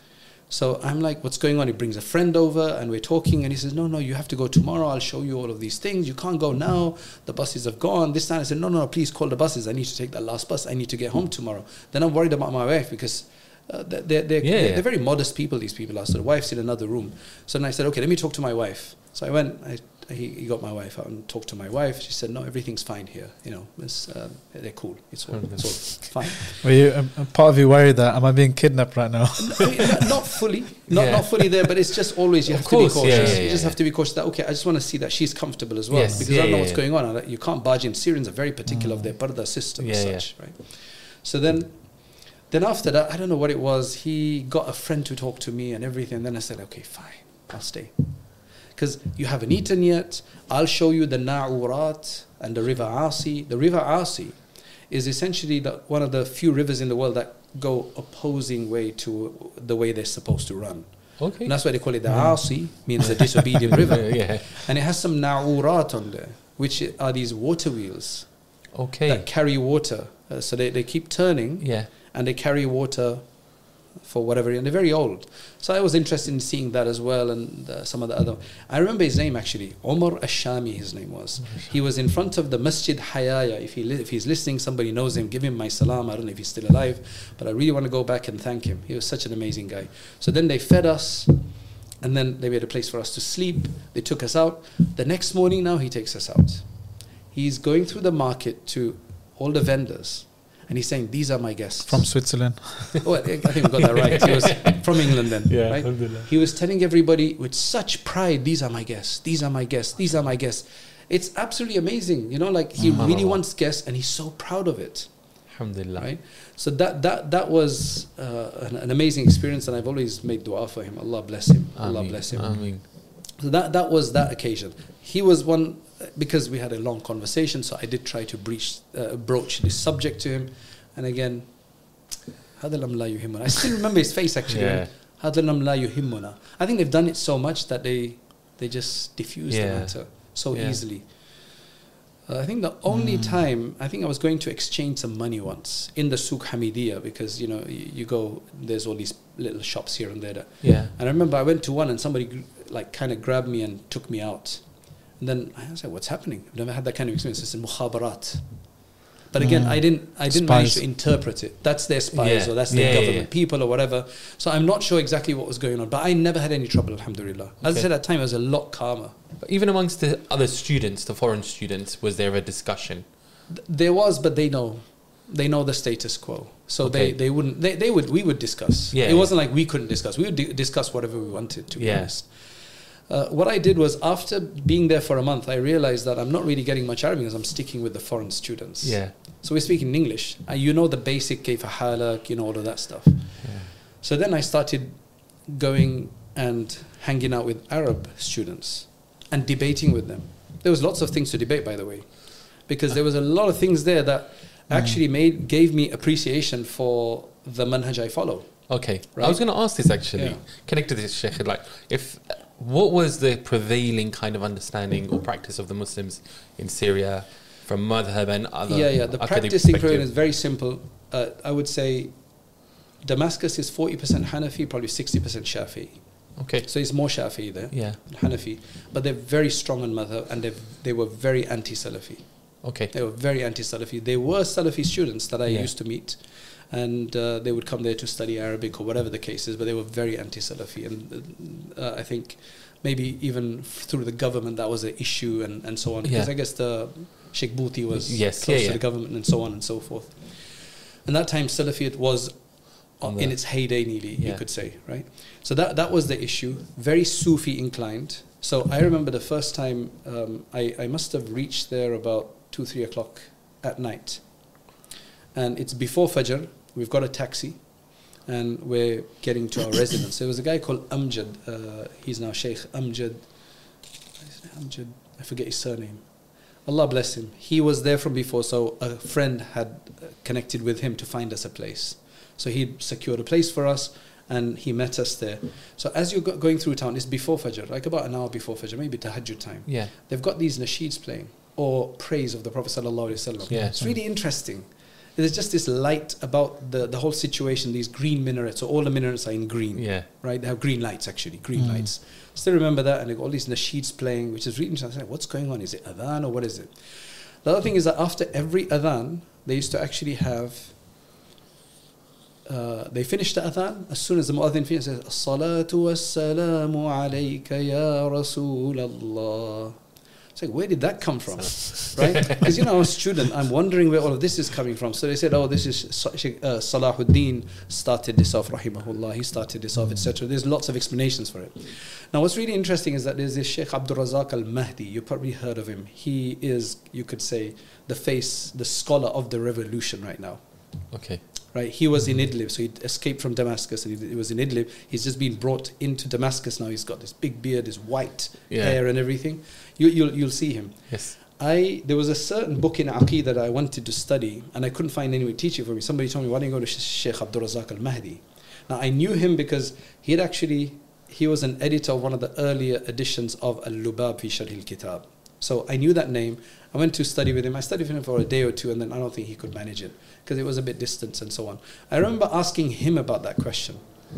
So I'm like, what's going on? He brings a friend over, and we're talking, and he says, no, no, you have to go tomorrow. I'll show you all of these things. You can't go now. The buses have gone. This time I said, no, no, no, please call the buses. I need to take that last bus. I need to get home tomorrow. Then I'm worried about my wife, because... Uh, they're, they're, yeah, they're, yeah. they're very modest people, these people are. So the wife's in another room. So then I said, okay, let me talk to my wife. So I went, I, he, he got my wife out and talked to my wife. She said, no, everything's fine here. You know, it's, uh, they're cool. It's all, it's all fine. Were you, um, part of you worried that, am I being kidnapped right now? I mean, not, not fully, not, Yeah. not fully there, but it's just always, you Of have course, to be yeah, cautious. yeah, you yeah, just yeah. have to be cautious that, okay, I just want to see that she's comfortable as well. Yes, because yeah, I don't know yeah, what's yeah. going on. You can't barge in. Syrians are very particular of their parda system Yeah, as yeah. such, right? So then, Then after that, I don't know what it was, he got a friend to talk to me and everything. Then I said, okay, fine, I'll stay. Because you haven't eaten yet. I'll show you the Na'urat and the River Asi. The River Asi is essentially the, one of the few rivers in the world that go opposing way to the way they're supposed to run. Okay. And that's why they call it the Asi, means the disobedient river. Yeah. And it has some Na'urat on there, which are these water wheels Okay. that carry water. Uh, so they, they keep turning. Yeah. And they carry water for whatever, and they're very old. So I was interested in seeing that as well, and uh, some of the other. I remember his name actually, Omar Ashami. His name was. He was in front of the Masjid Hayaya. If he li- if he's listening, somebody knows him. Give him my salam. I don't know if he's still alive, but I really want to go back and thank him. He was such an amazing guy. So then they fed us, and then they made a place for us to sleep. They took us out. The next morning, now he takes us out. He's going through the market to all the vendors. And he's saying, these are my guests. From Switzerland. Oh, I think we got that right. He was from England then. Yeah, right? alhamdulillah. He was telling everybody with such pride, these are my guests, these are my guests, these are my guests. It's absolutely amazing. You know, like he Mm. really wants guests and he's so proud of it. Alhamdulillah. Right? So that that that was uh, an, an amazing experience, and I've always made dua for him. Allah bless him. Allah Ameen. bless him. Ameen. So that that was that occasion. He was one, because we had a long conversation, so I did try to breach, uh, broach this subject to him. And again, هذا الأمر لا يهمنا. I still remember his face actually. Yeah. هذا الأمر لا يهمنا. I think they've done it so much that they they just diffuse Yeah. the matter so Yeah. easily. Uh, I think the only Mm. time, I think I was going to exchange some money once in the Souk Hamidiyya, because you know you, you go, there's all these little shops here and there. That, Yeah. and I remember I went to one and somebody gr- like kind of grabbed me and took me out. And then I was like, what's happening? I've never had that kind of experience. It's in mukhabarat. But again, Mm. I didn't I didn't manage Spies. to interpret it. That's their spies Yeah. or that's their Yeah, yeah, government yeah. people or whatever. So I'm not sure exactly what was going on. But I never had any trouble, alhamdulillah. As Okay. I said, at that time I was a lot calmer. But even amongst the other students, the foreign students, was there a discussion? Th- There was, but they know. They know the status quo. So Okay. they, they wouldn't, they, they would, we would discuss. Yeah, It yeah. wasn't like we couldn't discuss. We would di- discuss whatever we wanted, to be Yeah. honest. Uh, what I did was, after being there for a month, I realized that I'm not really getting much Arabic because I'm sticking with the foreign students. Yeah. So we're speaking English. Uh, you know the basic kayfa halak, you know, all of that stuff. Yeah. So then I started going and hanging out with Arab students and debating with them. There was lots of things to debate, by the way, because there was a lot of things there that actually made gave me appreciation for the manhaj I follow. Okay. Right? I was going to ask this actually, Yeah. connected to this, Sheikh, like, if, what was the prevailing kind of understanding or practice of the Muslims in Syria from madhab and other Yeah, yeah. The academic practicing perspective? Quran is very simple. Uh, I would say Damascus is forty percent Hanafi, probably sixty percent Shafi'i. Okay. So it's more Shafi'i there, Yeah. Hanafi. But they're very strong on madhab, and they they were very anti-Salafi. Okay. They were very anti-Salafi. They were Salafi students that I Yeah. used to meet, and uh, they would come there to study Arabic or whatever the case is, but they were very anti-Salafi. And uh, I think maybe even f- through the government that was an issue, and, and so on. Because Yeah. I guess the Sheikh Bouti was Yes, close yeah, to yeah. the government and so on and so forth. And that time Salafiyat was On in the- its heyday nearly, Yeah. you could say, right? So that, that was the issue. Very Sufi inclined. So I remember the first time um, I, I must have reached there about two, three o'clock at night. And it's before Fajr. We've got a taxi. And we're getting to our residence. There was a guy called Amjad. Uh, he's now Sheikh Amjad. Amjad. I forget his surname. Allah bless him. He was there from before, so a friend had connected with him to find us a place. So he secured a place for us, and he met us there. So as you're go- going through town, it's before Fajr, like about an hour before Fajr, maybe Tahajjud time. Yeah. They've got these nasheeds playing, or praise of the Prophet sallallahu alaihi wasallam. Yeah. It's really interesting. There's just this light about the, the whole situation, these green minarets. So all the minarets are in green, Yeah. right? They have green lights, actually, green Mm. lights. Still remember that, and they've got all these nasheeds playing, which is really interesting. I was like, what's going on? Is it adhan or what is it? The other thing is that after every adhan, they used to actually have, uh, they finished the adhan, as soon as the muadhin finished, it says, As-salatu was-salamu alayka ya Rasulallah. It's like, where did that come from? Right? Because, you know, I'm a student, I'm wondering where all of this is coming from. So they said, oh, this is Sa- Sheikh, uh, Salahuddin started this off, rahimahullah, he started this off, et cetera. There's lots of explanations for it. Now, what's really interesting is that there's this Sheikh Abdul Razak al-Mahdi. You've probably heard of him. He is, you could say, the face, the scholar of the revolution right now. Okay. Right, he was in Idlib, so he escaped from Damascus, and he, he was in Idlib. He's just been brought into Damascus now. He's got this big beard, this white Yeah. hair, and everything. You, you'll you'll see him. Yes. I there was a certain book in Aqeedah that I wanted to study, and I couldn't find anyone to teach it for me. Somebody told me, "Why don't you go to Sh- Sheikh Abdul Razak al-Mahdi?" Now I knew him because he had actually he was an editor of one of the earlier editions of Al-Lubab fi Sharh al-Kitab. So I knew that name. I went to study with him. I studied with him for a day or two, and then I don't think he could manage it because it was a bit distant and so on. I remember asking him about that question.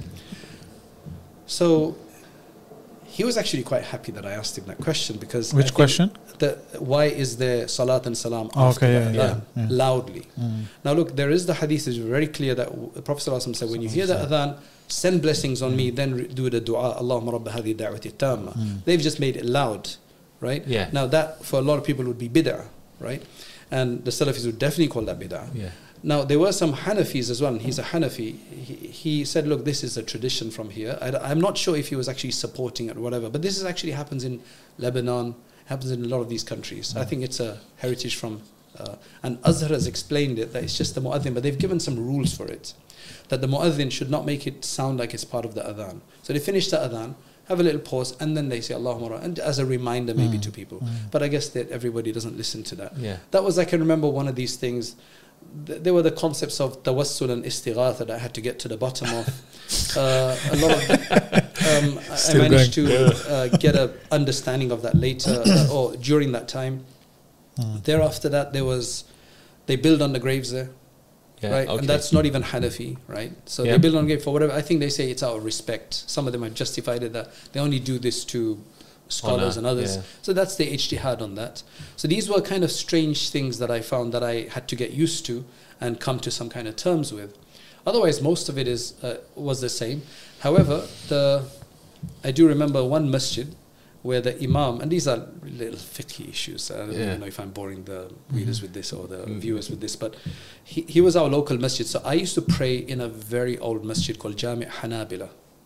So he was actually quite happy that I asked him that question because I Which think question? the, why is there salat and salam Oh, after okay, the yeah, adhan, yeah, yeah. loudly? Mm. Now look, there is the hadith is very clear that w- the Prophet ﷺ said, when you hear the adhan, send blessings on me, then re- do the dua, Allahumma rabba hadhi da'wati tamma. Mm. They've just made it loud, right? Yeah. Now that for a lot of people would be bid'ah, right? And the Salafis would definitely call that bid'ah. Yeah. Now, there were some Hanafis as well, and he's a Hanafi. He, he said, look, this is a tradition from here. I, am not sure if he was actually supporting it or whatever, but this is actually happens in Lebanon, happens in a lot of these countries. Mm. I think it's a heritage from, uh, and Azhar has explained it, that it's just the mu'adhin, but they've given some rules for it. That the mu'adhin should not make it sound like it's part of the adhan. So they finish the adhan, have a little pause, and then they say Allahumma, and as a reminder maybe Mm. to people. Mm. But I guess that everybody doesn't listen to that. Yeah. That was, I can remember one of these things. Th- There were the concepts of tawassul and istighatha that I had to get to the bottom of. Uh, a lot of, um, I- I Still managed going. to uh, get a understanding of that later uh, or during that time. Mm. Thereafter that, there was, they build on the graves there. Yeah. Right, Okay. and that's not even Hanafi, right? So Yeah. they build on grave for whatever. I think they say it's out of respect. Some of them have justified it that they only do this to scholars Honor, and others. yeah. So that's the ijtihad on that. So these were kind of strange things that I found that I had to get used to and come to some kind of terms with. Otherwise, most of it is uh, was the same. However, the I do remember one masjid where the imam, and these are little fiqh issues. I don't Yeah. even know if I'm boring the readers with this or the Mm. viewers with this, but he, he was our local masjid. So I used to pray in a very old masjid called Jami' Hanabila.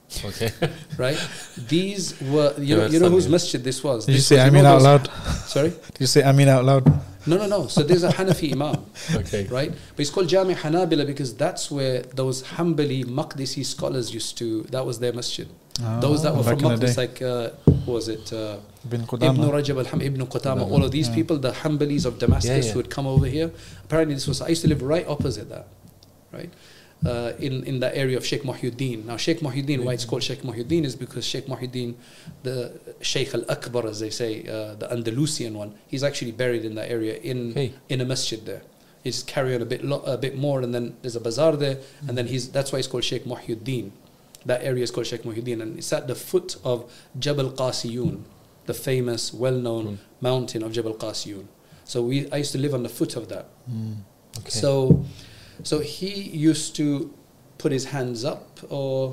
Okay. right? These were, you Yeah, know, you know whose something. masjid this was? Did you This say was, Amin know out those- loud? Sorry? Did you say Amin out loud? No, no, no. So there's a Hanafi Imam, Okay. right? But it's called Jami Hanabila because that's where those Hanbali Maqdisi scholars used to, that was their masjid. Those that were back from in the Maqdis, day. like, uh, what was it? Uh, Ibn Ibn Qudama. Rajab al-Ham, Ibn Qutama, all of these Yeah. people, the Hanbalis of Damascus Yeah, yeah. who would come over here. Apparently this was, I used to live right opposite that, right? Uh, in, in the area of Sheikh Muhyiddin. Now Sheikh Muhyiddin, why it's called Sheikh Muhyiddin is because Sheikh Muhyiddin, the Sheikh al-Akbar as they say, uh, the Andalusian one, he's actually buried in that area in Okay. in a masjid there. You just carry on a bit lo- a bit more and then there's a bazaar there and then he's that's why it's called Sheikh Muhyiddin. That area is called Sheikh Muhyiddin and it's at the foot of Jabal Qasiyun, the famous, well-known Mm. mountain of Jabal Qasiyun. So we I used to live on the foot of that. Okay. So, so he used to put his hands up, or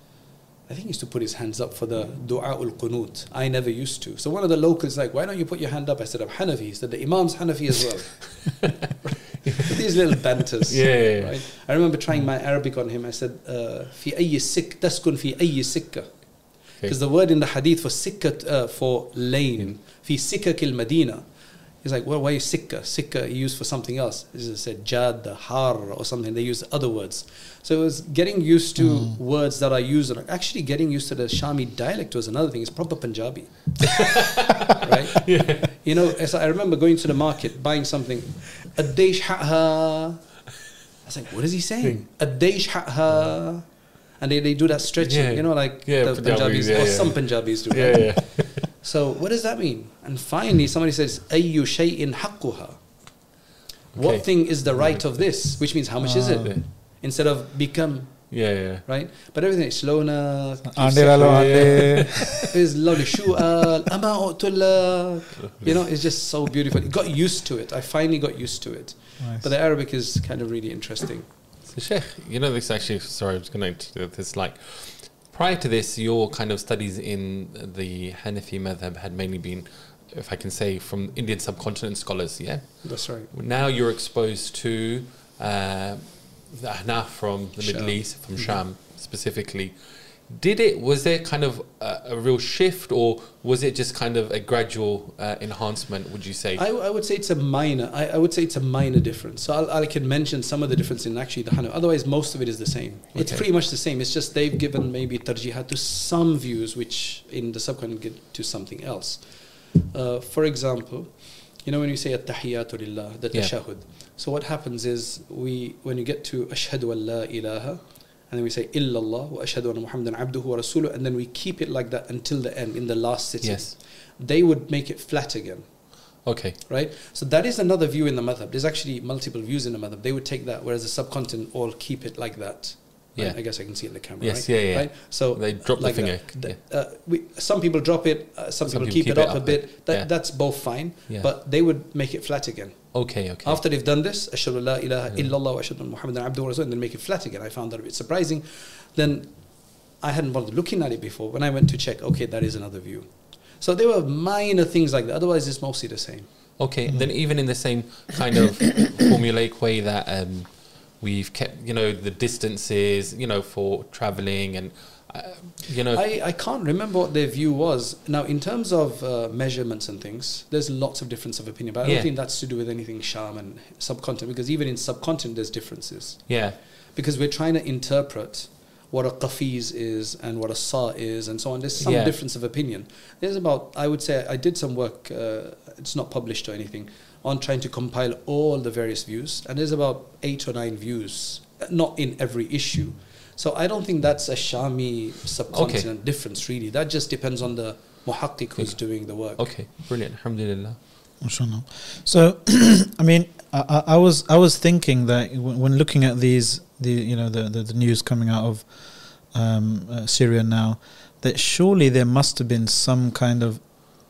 I think he used to put his hands up for the du'a ul qunut. I never used to. So one of the locals like, why don't you put your hand up? I said, I'm Hanafi. He said, the Imam's Hanafi as well. These little banters. Yeah, yeah, yeah. Right? I remember trying my Arabic on him. I said, uh, في أي سك تسكن في أي سكة. Because the word in the hadith for sikkat, uh, for lane, fi sikkak al Medina. He's like, well, why is sikka? Sikka he used for something else. He just said jad, har, or something. They use other words. So it was getting used to mm. words that are used. And actually getting used to the Shami dialect was another thing. It's proper Punjabi. Right? Yeah. You know, as I remember going to the market, buying something. Ad-daysh ha'ha. I was like, what is he saying? Ad-daysh ha'ha. And they, they do that stretching, Yeah. you know, like Yeah, the Punjabis, Punjabis, yeah, or yeah. some Punjabis do. Yeah, right? yeah. So what does that mean? And finally somebody says, Ayyu shay'in haqquha. What Okay. thing is the right of this? Which means how much is Yeah. it? Instead of become, Yeah, yeah. right? But everything is slowna. Ande lalo ande. Is lovely. Shu'al, ama u'tulak. You know, it's just so beautiful. It got used to it. I finally got used to it. Nice. But the Arabic is kind of really interesting. So Sheikh, you know this actually, sorry, I was going to this like, prior to this, your kind of studies in the Hanafi madhab had mainly been, if I can say, from Indian subcontinent scholars, yeah? That's right. Now you're exposed to uh, the Ahnaf from the Sham. Middle East, from Mhm. Sham specifically. Did it, was there kind of a, a real shift, or was it just kind of a gradual uh, enhancement, would you say? I, I would say it's a minor. I, I would say it's a minor difference. So I'll, I can mention some of the difference in actually the Hanafi. Otherwise, most of it is the same. It's Okay. pretty much the same. It's just they've given maybe tarjihat to some views, which in the subcontinent get to something else. Uh, for example, you know when you say at-tahiyyatu lillah, the Yeah. tashahhud. So what happens is we when you get to ashhadu an la ilaha, and then we say illallah wa ashhadu anna muhammadan abduhu wa rasuluhu, and then we keep it like that until the end in the last sitting. Yes. They would make it flat again. Okay. Right? So that is another view in the madhab. There's actually multiple views in the madhab. They would take that, whereas the subcontinent all keep it like that. Right? Yeah. I guess I can see it in the camera. Yes, right? yeah, yeah. Right? So They drop the like finger, that. yeah. Uh, we, some people drop it, uh, some, Some people, people keep, it up, a bit. That, yeah. That's both fine. Yeah. But they would make it flat again. Okay, okay. After they've done this, ashhadu an la ilaha Yeah. illallah wa ashhadu anna muhammadan abduhu wa rasuluhu, and then make it flat again. I found that a bit surprising. Then I hadn't bothered looking at it before. When I went to check, okay, that is another view. So there were minor things like that. Otherwise, it's mostly the same. Okay, then even in the same kind of formulaic way that um, we've kept, you know, the distances, you know, for traveling and, uh, you know. I, I can't remember what their view was. Now, in terms of uh, measurements and things, there's lots of difference of opinion. But I Yeah. don't think that's to do with anything Sham and subcontinent, because even in subcontinent, there's differences. Yeah, Because we're trying to interpret what a qafiz is and what a sa is and so on. There's some Yeah. difference of opinion. There's about, I would say, I did some work, uh, it's not published or anything, on trying to compile all the various views. And there's about eight or nine views, uh, not in every issue. So I don't think that's a Shami subcontinent difference, really. That just depends on the muhaqqiq who's doing the work. okay, brilliant, alhamdulillah. Mashallah. So, I mean, I, I, I was I was thinking that when, when looking at these, the you know the, the, the news coming out of um, uh, Syria now, that surely there must have been some kind of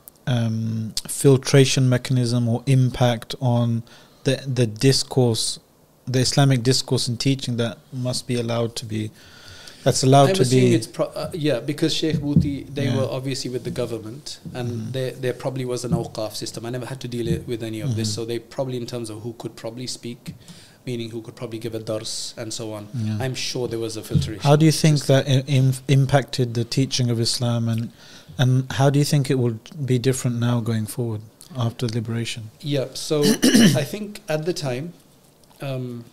um, filtration mechanism or impact on the the discourse, the Islamic discourse and teaching that must be allowed to be. That's allowed I'm to assuming be. it's pro- uh, yeah, because Sheikh Bouti, they Yeah. were obviously with the government, and Mhm. there there probably was an awqaf system. I never had to deal it with any of this, Mhm. so they probably, in terms of who could probably speak, meaning who could probably give a dars and so on. Yeah. I'm sure there was a filtration. How do you think that i- im- impacted the teaching of Islam, and and how do you think it will be different now going forward after liberation? Yeah, so I think at the time, um,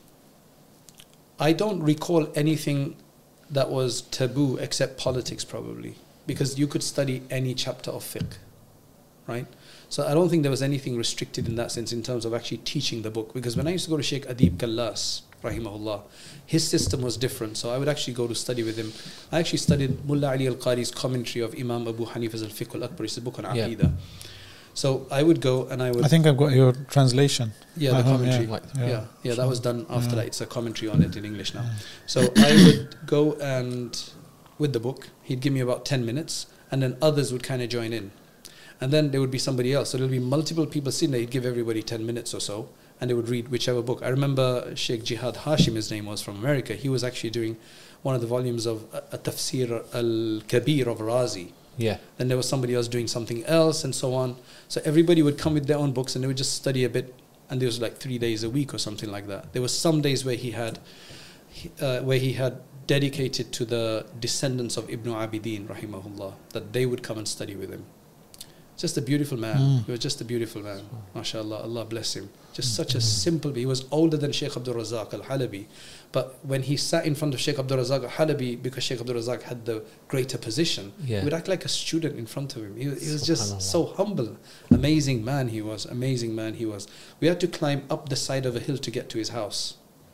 I don't recall anything that was taboo except politics, probably, because you could study any chapter of fiqh, right? So I don't think there was anything restricted in that sense in terms of actually teaching the book. Because when I used to go to Sheikh Adib Kallas, rahimahullah, his system was different. So I would actually go to study with him. I actually studied Mullah Ali al-Qari's commentary of Imam Abu Hanifa's Al-Fiqh al-Akbar. It's a book on Yeah. Aqidah. So I would go and I would... I think I've got your translation. Yeah, the at home, commentary. Like- Yeah, Yeah. yeah, that was done after Yeah. that. It's a commentary on it in English now. So I would go and, with the book, he'd give me about ten minutes, and then others would kind of join in. And then there would be somebody else. So there'll be multiple people sitting there. He'd give everybody ten minutes or so, and they would read whichever book. I remember Sheikh Jihad Hashim, his name was, from America. He was actually doing one of the volumes of a Tafsir al-Kabir of Razi. Yeah. Then there was somebody else doing something else and so on. So everybody would come with their own books and they would just study a bit. And there was like three days a week or something like that. There was some days where he had, uh, where he had dedicated to the descendants of Ibn Abidin, rahimahullah, that they would come and study with him. Just a beautiful man. Mm. He was just a beautiful man. MashaAllah, Allah bless him. Just such a simple, he was older than Sheikh Abdul Razak al-Halabi. But when he sat in front of Sheikh Abdul Razak al-Halabi, because Sheikh Abdul Razak had the greater position, Yeah. he would act like a student in front of him. He, he was Subhanallah. just so humble. Amazing man he was. Amazing man he was. We had to climb up the side of a hill to get to his house.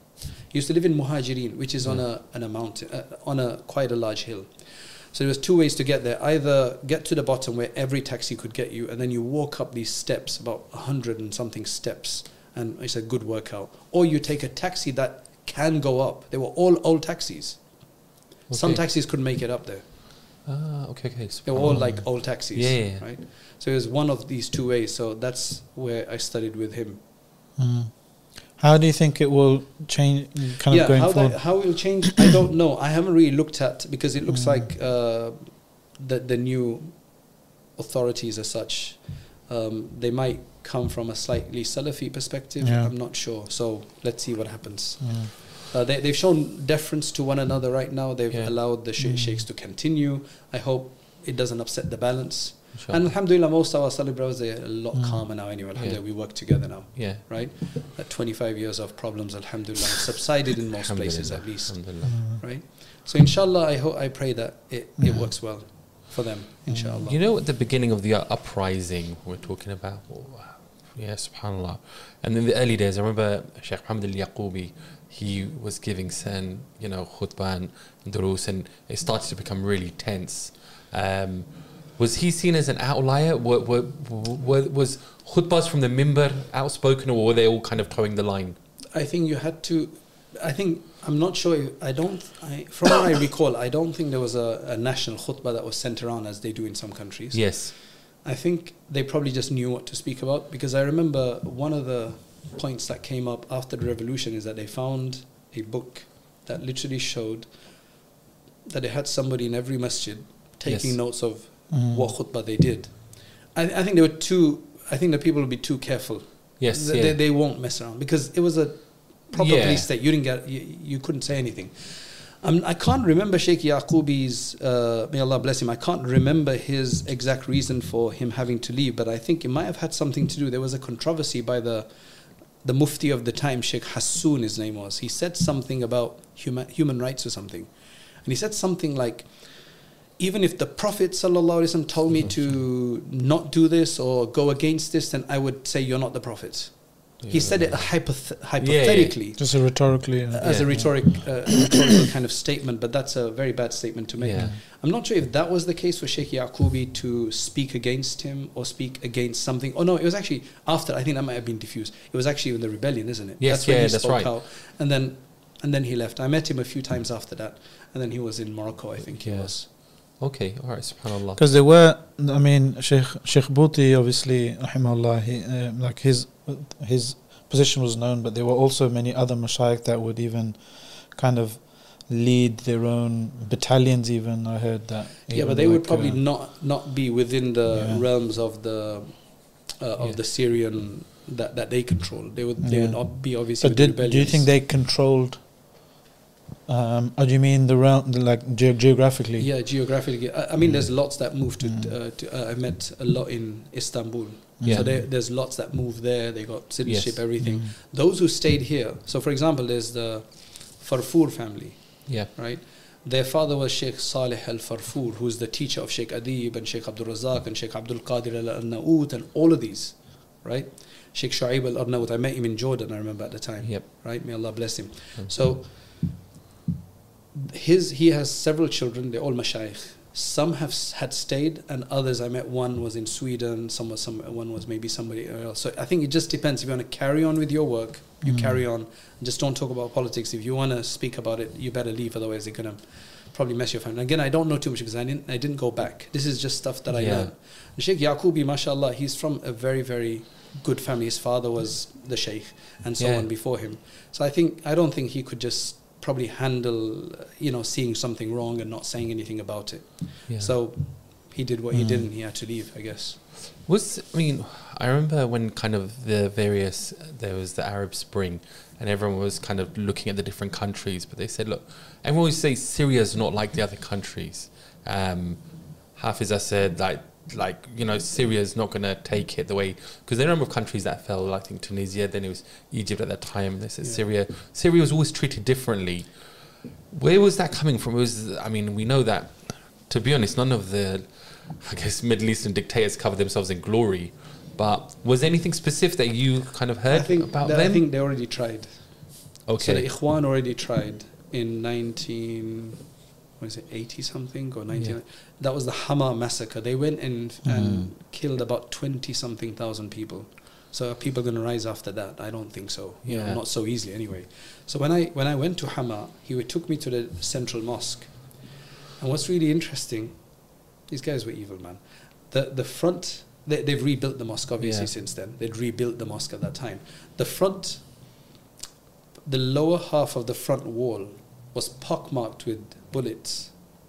He used to live in Muhajirin, which is on a on a mountain, uh, on a quite a large hill. So there was two ways to get there. Either get to the bottom where every taxi could get you, and then you walk up these steps, about a hundred and something steps, and it's a good workout. Or you take a taxi that can go up. They were all old taxis. Some Okay. taxis couldn't make it up there. Ah, okay, okay. They were all like old taxis, Yeah, yeah, yeah. right? So it was one of these two ways. So that's where I studied with him. Mm. How do you think it will change, kind yeah, of going how forward? that, how it will change, I don't know. I haven't really looked at, because it looks Mm. like uh, the the new authorities as such, um, they might come from a slightly Salafi perspective. Yeah. I'm not sure. So let's see what happens. Mm. Uh, they, they've shown deference to one another right now. They've Yeah. allowed the sh- Mm. sheikhs to continue. I hope it doesn't upset the balance. Inshallah. And alhamdulillah, most of our Salih brothers are a lot Mm. calmer now anyway. Alhamdulillah, Yeah. we work together now, Yeah. right? That twenty-five years of problems, alhamdulillah, have subsided in most places at Alhamdulillah, least, alhamdulillah. Mm. right? So inshallah, I hope, I pray that it, it Yeah. works well for them, inshallah. You know, at the beginning of the uprising we're talking about, oh, yeah, subhanAllah. And in the early days, I remember Sheikh Muhammad al-Yaqubi, he was giving certain, you know, khutbah and durus, and it started to become really tense. Um, was he seen as an outlier? Were, were, were, was khutbahs from the mimbar outspoken, or were they all kind of towing the line? I think you had to. I think I'm not sure. If, I don't. I, from what I recall, I don't think there was a, a national khutbah that was sent around as they do in some countries. Yes. I think they probably just knew what to speak about, because I remember one of the points that came up after the revolution is that they found a book that literally showed that they had somebody in every masjid taking Yes. notes of Mm. what khutbah they did. I, I think they were too. I think the people will be too careful. Yes. They, yeah. they, they won't mess around, because it was a proper Yeah. police state. You didn't get. You, you couldn't say anything. Um, I can't remember Sheikh Yaqubi's, uh, may Allah bless him, I can't remember his exact reason for him having to leave, but I think it might have had something to do. There was a controversy by the the mufti of the time, Sheikh Hassoun, his name was. He said something about human, human rights or something. And he said something like, even if the Prophet ﷺ told me to not do this or go against this, then I would say you're not the Prophet. He said it hypoth- hypothetically. Just a rhetorically. Uh, As a Yeah. rhetoric, uh, rhetorical kind of statement, but that's a very bad statement to make. Yeah. I'm not sure if that was the case for Sheikh Yaqubi to speak against him or speak against something. Oh no, it was actually after. I think that might have been diffused. It was actually in the rebellion, isn't it? Yes, that's when yeah, he that's spoke right. out, and then and then he left. I met him a few times after that, and then he was in Morocco. I think he Yeah. was. Okay, all right, subhanAllah. Because there were, I mean, Sheikh Sheikh Bouti, obviously, rahimahullah, he, uh, like his his position was known, but there were also many other mashayikh that would even kind of lead their own battalions. Even I heard that. Yeah, even but they would like, probably uh, not not be within the Yeah. realms of the uh, of Yeah. the Syrian that, that they control. They would they Yeah. would ob- be obviously But did, do you rebellious. think they controlled? Um, or do you mean the realm, the, like ge- geographically? Yeah, geographically. I, I mean, Mm. there's lots that move to. Mm. Uh, to uh, I met a lot in Istanbul. Yeah. So there, there's lots that move there. They got citizenship, Yes. everything. Mm. Those who stayed here. So, for example, there's the Farfour family, Yeah. right? Their father was Sheikh Saleh Al Farfour, who's the teacher of Sheikh Adib and Sheikh Abdul Razak and Sheikh Abdul Qadir Al Arnaout and all of these, right? Sheikh Shu'aib Al Arnaout. I met him in Jordan. I remember at the time. Yep. Right? May Allah bless him. Mm. So his he has several children. They're all mashayikh. Some have s- had stayed, and others I met. One was in Sweden. Some was some. One was maybe somebody else. So I think it just depends. If you want to carry on with your work, you Mm. carry on. Just don't talk about politics. If you want to speak about it, you better leave. Otherwise, they're gonna probably mess your family. Again, I don't know too much because I didn't. I didn't go back. This is just stuff that I Yeah. learned. And Sheikh Yaqubi, mashallah, he's from a very very good family. His father was the sheikh, and so Yeah. on before him. So I think I don't think he could just probably handle, uh, you know, seeing something wrong and not saying anything about it. Yeah. So he did what he Mm. did, and he had to leave, I guess. Was I mean, I remember when kind of the various there was the Arab Spring, and everyone was kind of looking at the different countries, but they said, look, everyone always say Syria's not like the other countries. Um, Hafiz said like like you know Syria's not going to take it the way, because there are a number of countries that fell. I think Tunisia, then it was Egypt at that time. They said Yeah. Syria. Syria was always treated differently. Where was that coming from? It was I mean we know that, to be honest, none of the I guess Middle Eastern dictators cover themselves in glory, but was there anything specific that you kind of heard I think about that, them? I think they already tried. So the Okay. Ikhwan already tried in nineteen, what is it, eighty something or nineteen? Yeah. That was the Hama massacre. They went in and Mm. killed about twenty something thousand people. So are people going to rise after that? I don't think so. You Yeah. know, not so easily anyway. So when I when I went to Hama, he would- took me to the central mosque. And what's really interesting, these guys were evil, man. The the front, they, they've rebuilt the mosque obviously Yeah. since then. They'd rebuilt the mosque at that time. The front, the lower half of the front wall was pockmarked with bullets.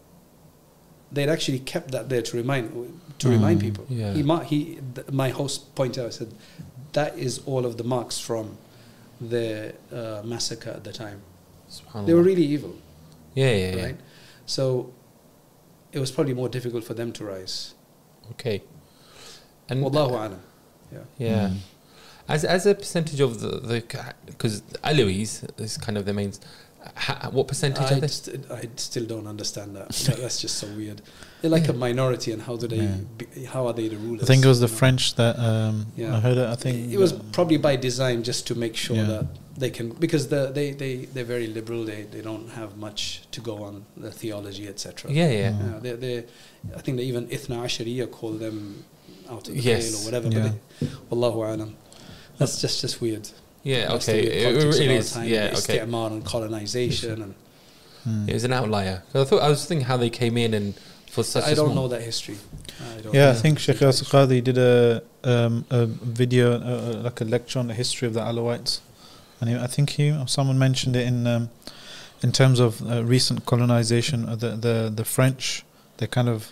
They'd actually kept that there to remind to remind Mm, people. yeah. He, ma- he, th- my host pointed out, said, that is all of the marks from the uh, massacre at the time. They were really evil, yeah, yeah, yeah. right? So it was probably more difficult for them to rise. Okay. And Wallahu alam. Yeah. yeah, Mm. as as a percentage of the the because Alawis is kind of the main. Ha, what percentage are I, they? st- I still don't understand that. that. That's just so weird. They're like Yeah. a minority, and how do they? Yeah. Be, how are they the rulers? I think it was the you know? French that um, Yeah. I heard it. I think It was probably by design, just to make sure Yeah. that they can, because the, they they they're very liberal. They they don't have much to go on the theology, et cetera. Yeah, yeah. Mm. Yeah, they they I think they even Ithna Ashariya call them out of the Yes. pale or whatever. Yeah. But they, Wallahu alam. That's just just weird. Yeah, That's the okay. weird It, politics it of our is. time, Yeah, the okay. Istimar and colonization, and Mm. It was an outlier. 'Cause I thought I was thinking how they came in and for such. I a don't small, know that history. I don't Yeah, I know. think Sheikh Yasir Qadhi did a um, a video, uh, uh, like a lecture on the history of the Alawites, and he, I think he or someone mentioned it in um, in terms of uh, recent colonization of the, the the French. They kind of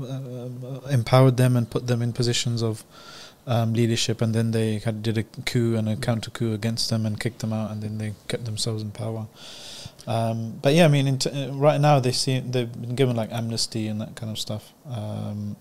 uh, empowered them and put them in positions of um, leadership, and then they had did a coup and a counter coup against them and kicked them out, and then they kept themselves in power. Um, but yeah, I mean, in t- uh, right now they see they've been given like amnesty and that kind of stuff. Um,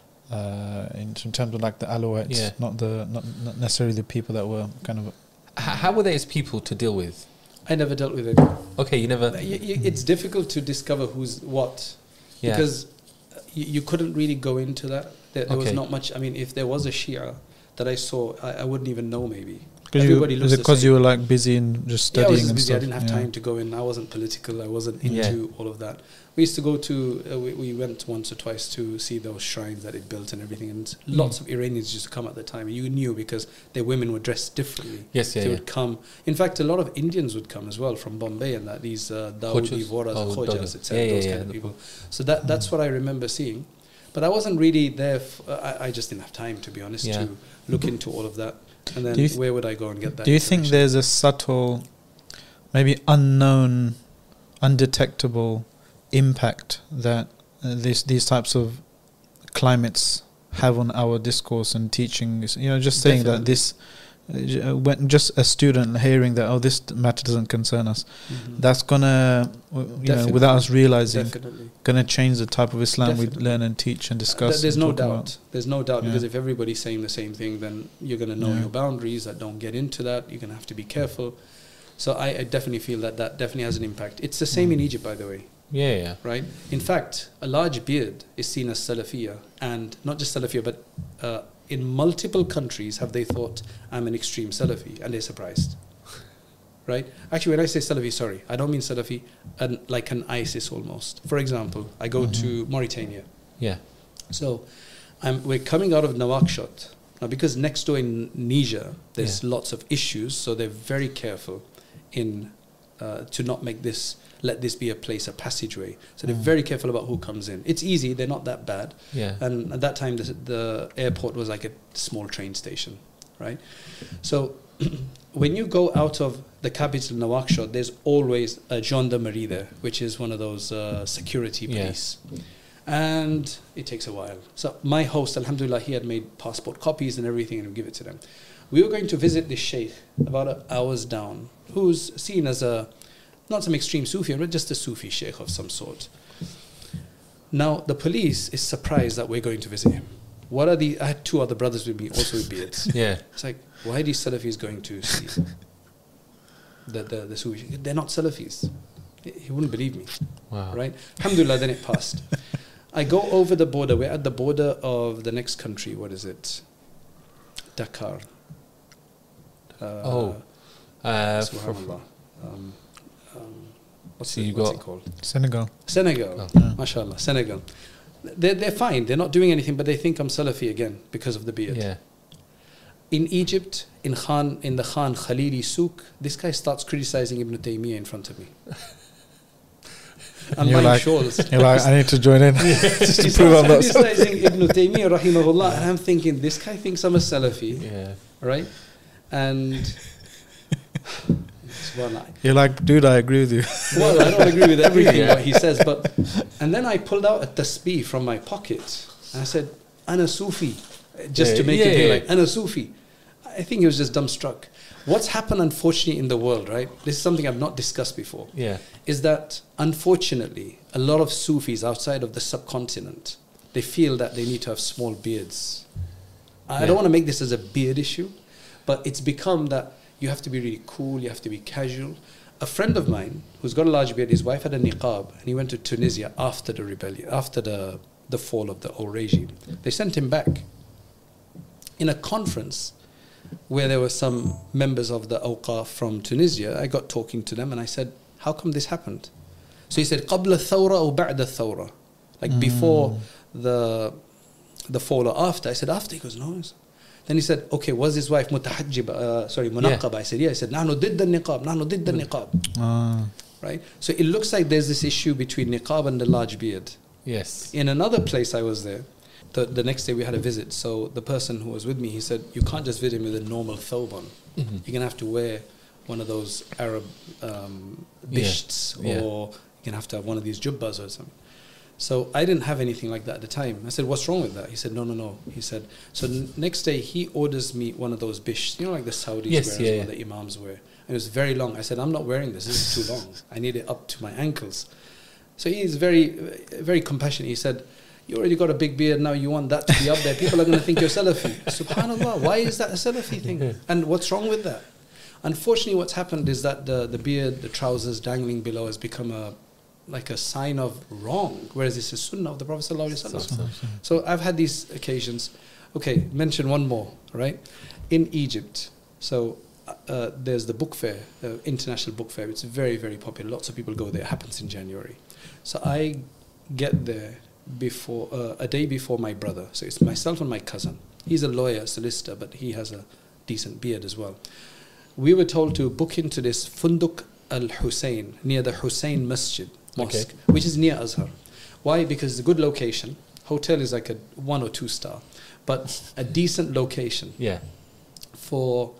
uh, in, in terms of like the Alawites, Yeah. not the not, not necessarily the people that were kind of. H- how were they as people to deal with? I never dealt with it. Okay, you never. Y- y- It's difficult to discover who's what, Yeah. because you, you couldn't really go into that. There, there was Okay. not much. I mean, if there was a Shia that I saw, I, I wouldn't even know maybe. Because you, Everybody is looks it the because same. you were like busy and just Yeah, I studying was just and busy. stuff? I didn't have yeah. time to go in. I wasn't political. I wasn't Yeah. into all of that. We used to go to. Uh, we, we went once or twice to see those shrines that it built and everything. And Mm. lots of Iranians used to come at the time. You knew because their women were dressed differently. Yes, yeah, they yeah. would come. In fact, a lot of Indians would come as well from Bombay and that these uh, Dawoodi Khojas. Voras, Oh, Khojas, Dawoodi. et cetera. Yeah, yeah, Those yeah, kind of the- people. So that that's what I remember seeing. But I wasn't really there. F- uh, I, I just didn't have time, to be honest, Yeah. to look into all of that. And then Do you th- where would I go and get that? Do you think information? there's a subtle, maybe unknown, undetectable impact that uh, these these types of climates have on our discourse and teaching? You know, just saying that Definitely. this uh, when just a student hearing that, oh, this matter doesn't concern us, Mm-hmm. that's gonna, you know, Definitely. without us realizing, Definitely. gonna change the type of Islam we Definitely. learn and teach and discuss. Th- There's and no talk doubt. about. There's no doubt Yeah. because if everybody's saying the same thing, then you're going to know Yeah. your boundaries. That don't get into that. You're going to have to be careful. So I, I definitely feel that that definitely has an impact. It's the same Mm. in Egypt, by the way, Yeah, yeah. right? In fact, a large beard is seen as Salafiyah, and not just Salafiyah, but uh, in multiple countries have they thought I'm an extreme Salafi, and they're surprised. Right? Actually, when I say Salafi, sorry, I don't mean Salafi an, like an ISIS almost. For example, I go Mhm. to Mauritania. Yeah. So I'm, we're coming out of Nouakchott. Now, because next door in Niger, there's Yeah. lots of issues, so they're very careful in uh, to not make this, let this be a place, a passageway. So they're Mm. very careful about who comes in. It's easy, they're not that bad. Yeah. And at that time, the, the airport was like a small train station, right? So when you go out of the capital, Nouakchott, there's always a gendarmerie there, which is one of those uh, security Yeah. police. And it takes a while. So my host, alhamdulillah, he had made passport copies and everything and we give it to them. We were going to visit this sheikh about an hours down, who's seen as a, not some extreme Sufi, but just a Sufi sheikh of some sort. Now, the police is surprised that we're going to visit him. What are the, I had two other brothers with me, also with beards. Yeah. It's like, why are these Salafis going to see the, the, the Sufi? They're not Salafis. He wouldn't believe me, Wow. right? Alhamdulillah, then it passed. I go over the border. We're at the border of the next country. What is it? Dakar. Uh, Oh. Uh, Subhanallah. Um, um, what's, So it, you what's got- it called? Senegal. Senegal. Oh. Yeah. MashaAllah. Senegal. They're, they're fine. They're not doing anything, but they think I'm Salafi again because of the beard. yeah. In Egypt, in Khan, in the Khan Khalili Souk, this guy starts criticizing Ibn Taymiyyah in front of me. I'm You're buying like- shawls. You're like, I need to join in just He to prove I'm not. starts criticizing Ibn Taymiyyah, rahimahullah, and I'm thinking, this guy thinks I'm a Salafi, Yeah. right? And subhanallah. You're like, dude, I agree with you. Well, I don't agree with everything Yeah. what he says, but and then I pulled out a tasbih from my pocket and I said, "Ana Sufi," just Yeah, to make yeah, it be yeah. like "Ana Sufi." I think he was just dumbstruck. What's happened, unfortunately, in the world, right? This is something I've not discussed before. Yeah. Is that unfortunately a lot of Sufis outside of the subcontinent, they feel that they need to have small beards. I Yeah. don't want to make this as a beard issue, but it's become that you have to be really cool, you have to be casual. A friend of mine who's got a large beard, his wife had a niqab, and he went to Tunisia after the rebellion, after the, the fall of the old regime. They sent him back. In a conference where there were some members of the Awqaf from Tunisia, I got talking to them and I said, how come this happened? So he said, قبل الثورة أو بعد الثورة? Like before the the fall or after? I said, after. He goes, no. Then he said, okay, was his wife متحجبة, uh, sorry, منقبة? I said, yeah. He said, نحن ضد النقاب, نحن ضد النقاب. Ah. Right? So it looks like there's this issue between niqab and the large beard. Yes. In another place I was there, the, the next day we had a visit. So the person who was with me, he said, you can't just visit him with a normal thoban. Mhm. You're going to have to wear one of those Arab um, Yeah. bishts, Yeah. or you're going to have to have one of these jubbas or something. So I didn't have anything like that at the time. I said, what's wrong with that? He said, no, no, no. He said, so n- next day he orders me one of those bishts, you know, like the Saudis Yes, wear, yeah, as well, yeah. the imams wear. And it was very long. I said, I'm not wearing this. This is too long. I need it up to my ankles. So he's very, very compassionate. He said, you already got a big beard, now you want that to be up there. People are going to think you're Salafi. Subhanallah, why is that a Salafi thing? And what's wrong with that? Unfortunately, what's happened is that the, the beard, the trousers dangling below has become a like a sign of wrong, whereas it's a sunnah of the Prophet sallallahu alaihi wasallam. So I've had these occasions. Okay, mention one more, right? In Egypt, so uh, there's the book fair, the international book fair. It's very, very popular. Lots of people go there. It happens in January. So I get there before uh, a day before my brother. So it's myself and my cousin. He's a lawyer, solicitor, but he has a decent beard as well. We were told to book into this Funduk al-Hussein near the Hussein Masjid Mosque, Okay. which is near Azhar. Why? Because it's a good location. Hotel is like a one or two star, but a decent location Yeah. for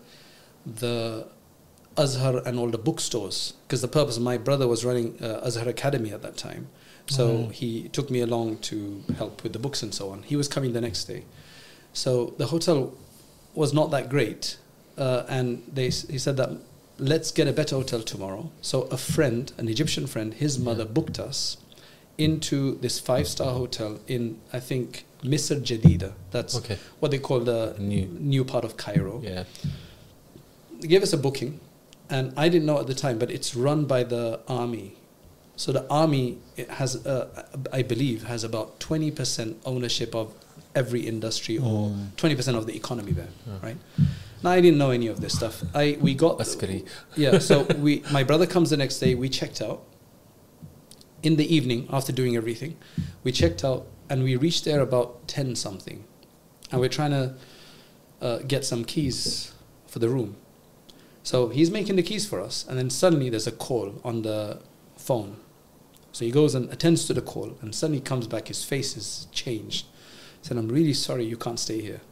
the Azhar and all the bookstores. Because the purpose, my brother was running uh, Azhar Academy at that time. So Oh. he took me along to help with the books and so on. He was coming the next day. So the hotel was not that great, uh, and they he said that let's get a better hotel tomorrow. So a friend, an Egyptian friend, his mother booked us into this five-star hotel in, I think, Misr Jadida. That's Okay. what they call the New. new part of Cairo. Yeah. They gave us a booking, and I didn't know at the time, but it's run by the army. So the army it has, uh, I believe, has about twenty percent ownership of every industry or twenty percent of the economy there, right? Now, I didn't know any of this stuff. I we got Askari. yeah. So we, my brother comes the next day. We checked out in the evening after doing everything. We checked out and we reached there about ten something, and we're trying to uh, get some keys for the room. So he's making the keys for us, and then suddenly there's a call on the phone. So he goes and attends to the call, and suddenly comes back. His face is changed. He said, "I'm really sorry, you can't stay here.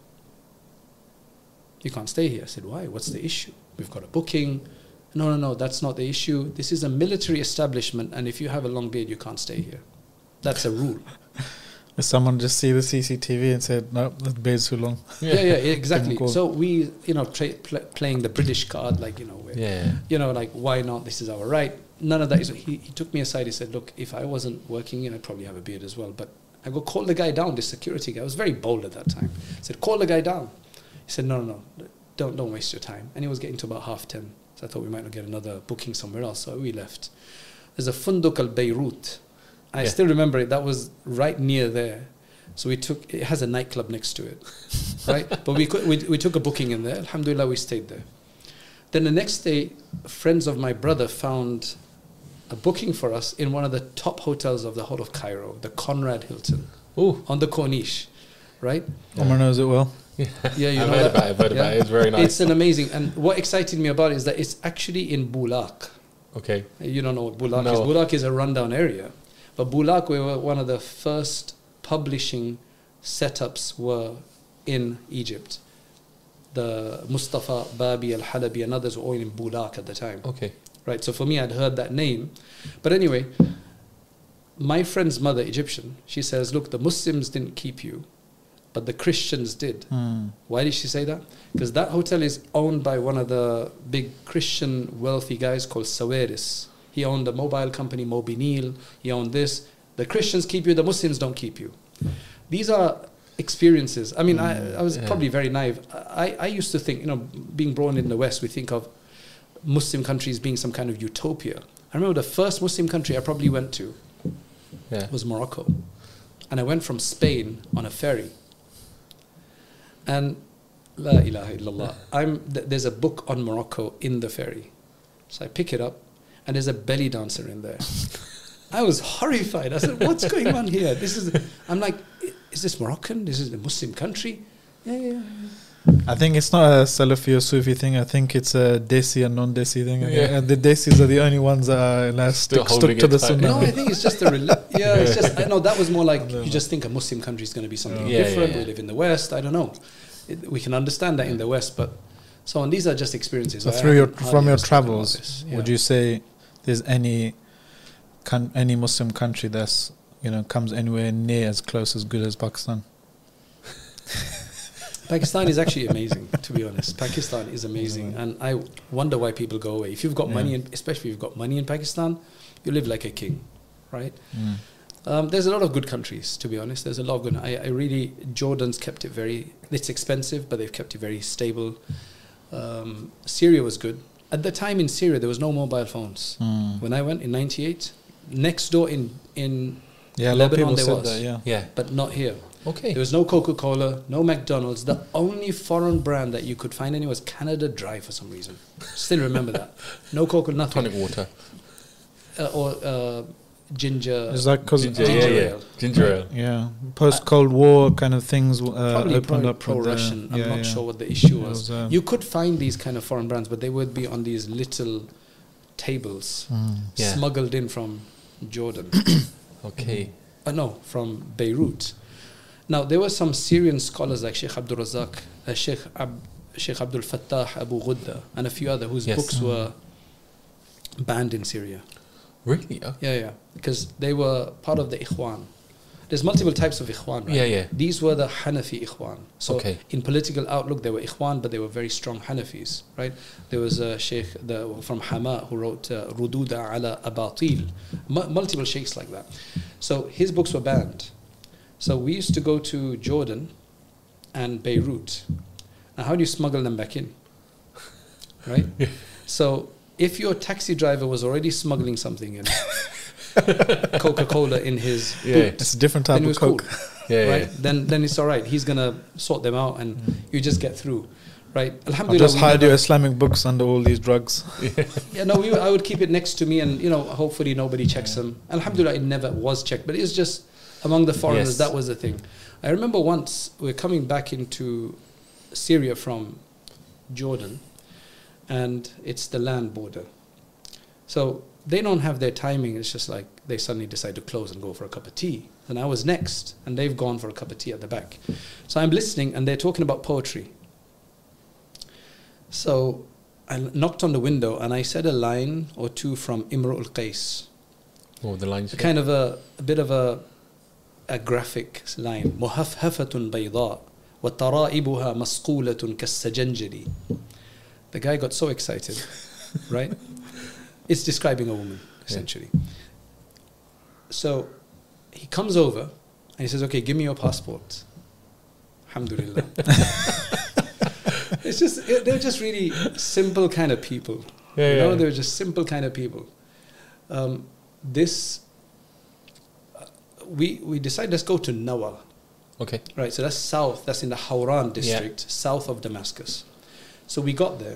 You can't stay here." I said, "Why? What's the issue? We've got a booking." "No, no, no, that's not the issue. This is a military establishment, and if you have a long beard, you can't stay here. That's a rule." If someone just see the C C T V and said, "No, the beard's too long." Yeah, yeah, yeah, exactly. Cool. So we, you know, tra- pl- playing the British card, like, you know, we're, Yeah. you know, like, why not? This is our right. None of that is. He, he took me aside. He said, "Look, if I wasn't working, you know, I'd probably have a beard as well." But I go call the guy down, the security guy. I was very bold at that time. I said, "Call the guy down." He said, "No, no, no, don't, don't waste your time." And it was getting to about half ten. So I thought we might not get another booking somewhere else. So we left. There's a Funduk al Beirut. I Yeah. still remember it. That was right near there. So we took, it has a nightclub next to it, right? But we, could, we we took a booking in there. Alhamdulillah, we stayed there. Then the next day, friends of my brother found a booking for us in one of the top hotels of the whole of Cairo, the Conrad Hilton, Ooh. on the Corniche, right? Omar knows it well. Yeah, you I've know heard that. about it, I've heard about it. It's very nice. It's an amazing, and what excited me about it is that it's actually in Bulaq. Okay. You don't know what Bulaq No. is. Bulaq is a rundown area. But Bulaq, we were one of the first publishing setups were in Egypt. The Mustafa Babi al-Halabi and others were all in Bulaq at the time. Okay. Right, so for me, I'd heard that name. But anyway, my friend's mother, Egyptian, she says, "Look, the Muslims didn't keep you, but the Christians did." Hmm. Why did she say that? Because that hotel is owned by one of the big Christian wealthy guys called Sawiris. He owned a mobile company, Mobinil. He owned this. The Christians keep you, the Muslims don't keep you. These are experiences. I mean, I, I was Yeah. probably very naive. I, I used to think, you know, being born in the West, we think of Muslim countries being some kind of utopia. I remember the first Muslim country I probably went to Yeah. was Morocco. And I went from Spain on a ferry. And La ilaha illallah. I'm, th- there's a book on Morocco in the ferry. So I pick it up, and there's a belly dancer in there. I was horrified. I said, "What's going on here? This is." I'm like, "Is this Moroccan? This is a Muslim country?" Yeah, yeah, yeah. I think it's not a Salafi or Sufi thing. I think it's a Desi and non-Desi thing. I think. Yeah. And the Desis are the only ones that are like, Still stuck, holding stuck to it the tight. Sunnah. No, I think it's just a reli- yeah. It's just I know that was more like you just think a Muslim country is going to be something Yeah, different. yeah, yeah. We live in the West. I don't know. It, we can understand that in the West, but so on. These are just experiences. So I through your haven't hardly from your ever spoken about travels, this. would Yeah. you say there's any con- any Muslim country that's you know comes anywhere near as close as good as Pakistan? Pakistan is actually amazing, to be honest. Pakistan is amazing, and I wonder why people go away. If you've got Yeah. money, in, especially if you've got money in Pakistan, you live like a king, right? Mm. Um, there's a lot of good countries, to be honest. There's a lot of good. I, I really Jordan's kept it very. It's expensive, but they've kept it very stable. Um, Syria was good at the time. In Syria, there was no mobile phones. Mm. When I went in ninety-eight, next door in in Yeah, a lot of Lebanon people there said was. that. Yeah. Yeah. but not here. Okay. There was no Coca-Cola, no McDonald's. The only foreign brand that you could find anywhere was Canada Dry for some reason. Still remember that. No Coca, nothing. Tonic water. Uh, or uh, ginger. Is that because Ginger, Ginger yeah, yeah. ale. Ginger ale. yeah, post Cold War kind of things uh, Probably opened pro, up with the- pro-Russian. I'm yeah, not yeah. sure what the issue It was. was, um, You could find these kind of foreign brands, but they would be on these little tables Mm. Yeah. smuggled in from Jordan. Okay. uh, no, from Beirut. Now, there were some Syrian scholars like Sheikh Abdul Razak, uh, Sheikh, Ab, Sheikh Abdul Fattah Abu Ghudda, and a few other whose Yes. books Mm. were banned in Syria. Really? Oh. Yeah, yeah. Because they were part of the Ikhwan. there's multiple types of ikhwan, right? Yeah, yeah. These were the Hanafi ikhwan. So Okay. in political outlook, they were ikhwan, but they were very strong Hanafis, right? There was a sheikh the, from Hama who wrote uh, Rududa ala Abatil, M- multiple sheikhs like that. So his books were banned. So we used to go to Jordan and Beirut. Now, how do you smuggle them back in? Right? So if your taxi driver was already smuggling something in, Coca-Cola in his Yeah. boot, It's a different type then it of was coke. cool, Yeah, right? yeah. Then then it's all right. He's gonna sort them out, and Mm. you just get through, right? I'll Alhamdulillah. just we hide never- your Islamic books under all these drugs. Yeah, no, we, I would keep it next to me, and you know, hopefully nobody checks them. Alhamdulillah, it never was checked, but it's just among the foreigners. Yes. That was the thing. I remember once we're coming back into Syria from Jordan, and it's the land border. So they don't have their timing. It's just like they suddenly decide to close and go for a cup of tea. And I was next, and they've gone for a cup of tea at the back. So I'm listening, and they're talking about poetry. So I knocked on the window, and I said a line or two from Imru al-Qais. Oh, the lines. A kind of a, a bit of a, a graphic line. مُهَفْهَفَةٌ بَيْضَاء وَتَرَائِبُهَا مَسْقُولَةٌ كَالسَّجَنْجَلِ. The guy got so excited, right? It's describing a woman, essentially. Yeah. So he comes over and he says, okay, give me your passport. Alhamdulillah. It's just, it, they're just really simple kind of people. Yeah, you know, yeah. they're just simple kind of people. Um, this, uh, we, we decided, let's go to Nawa. Okay. Right, so that's south, that's in the Hawran district, Yeah. south of Damascus. So we got there,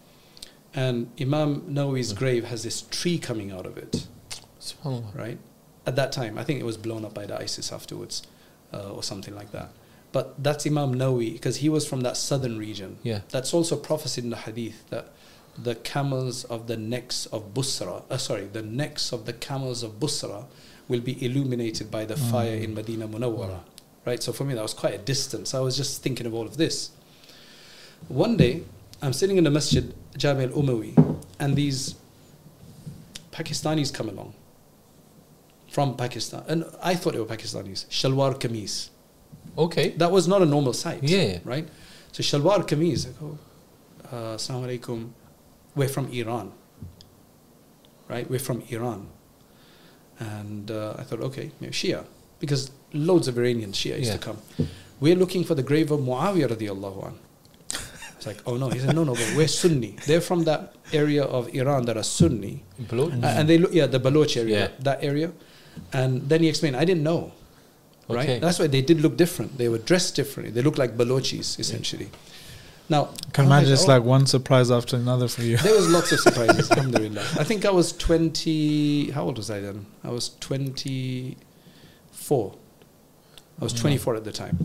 and Imam Nawawi's grave has this tree coming out of it, SubhanAllah. right? At that time, I think it was blown up by the ISIS afterwards, uh, or something like that. But that's Imam Nawawi, because he was from that southern region. Yeah. That's also prophesied in the hadith, that the camels of the necks of Busra, uh, sorry, the necks of the camels of Busra will be illuminated by the mm. fire in Medina Munawwara. Mm. Right? So for me, that was quite a distance. I was just thinking of all of this. One day, I'm sitting in the masjid, Jami al-Umawi, and these Pakistanis come along from Pakistan. And I thought they were Pakistanis. Shalwar kameez. Okay. That was not a normal sight. Yeah. Right? So Shalwar kameez. I go, uh, Assalamu alaikum. We're from Iran. Right? We're from Iran. And uh, I thought, okay, maybe Shia. Because loads of Iranian Shia used Yeah. to come. We're looking for the grave of Muawiyah radiallahu anhu. It's like, oh no. He said, no, no, but we're Sunni. They're from that area of Iran that are Sunni. Baloch? Uh, and they look, yeah, the Baloch area, Yeah. that, that area. And then he explained, I didn't know. Right? Okay. That's why they did look different. They were dressed differently. They looked like Balochis, essentially. Now, I can I'm imagine it's oh. like one surprise after another for you. There was lots of surprises, alhamdulillah. I think I was twenty, how old was I then? I was twenty-four. I was twenty-four at the time.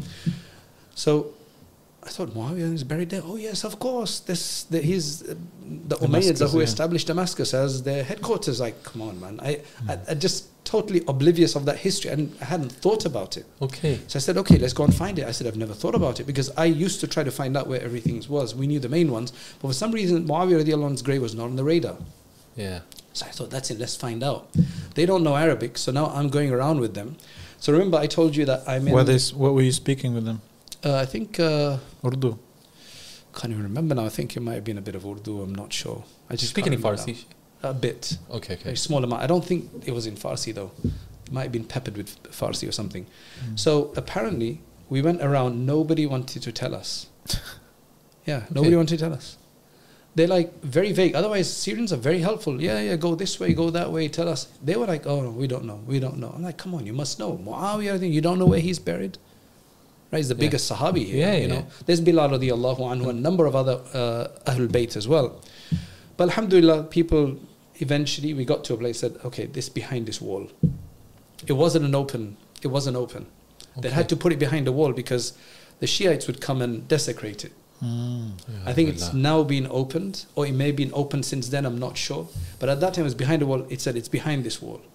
So I thought, Muawiyah is buried there. Oh yes, of course. This the, he's uh, the Umayyads who yeah. established Damascus as their headquarters. Like, come on, man. I, mm. I, I just totally oblivious of that history, and I hadn't thought about it. Okay. So I said, okay, let's go and find it. I said, I've never thought about it, because I used to try to find out where everything was. We knew the main ones, but for some reason, Muawiyah radiallahu anhu's grave was not on the radar. Yeah. So I thought, that's it, let's find out. They don't know Arabic, so now I'm going around with them. So remember, I told you that I'm in... What, is, what were you speaking with them? Uh, I think... Uh, Urdu? Can't even remember now. I think it might have been a bit of Urdu, I'm not sure. I just Speak any Farsi? Now. A bit. Okay, okay. Very small amount. I don't think it was in Farsi, though. It might have been peppered with Farsi or something. Mm. So apparently, we went around, nobody wanted to tell us. Yeah, Okay. nobody wanted to tell us. They're like very vague. Otherwise, Syrians are very helpful. Yeah, yeah, go this way, go that way, tell us. They were like, oh, no, we don't know, we don't know. I'm like, come on, you must know. Muawiyah, I think you don't know where he's buried? Right, he's the Yeah. biggest Sahabi here, Yeah, you yeah. know. There's Bilal radiallahu anhu, a number of other uh, Ahlul Bayt as well. But alhamdulillah, people, eventually, we got to a place that, okay, this behind this wall. It wasn't an open, it wasn't open. They Okay. had to put it behind a wall because the Shiites would come and desecrate it. Mm. I think it's now been opened, or it may have been opened since then, I'm not sure. But at that time, it was behind the wall. It said it's behind this wall.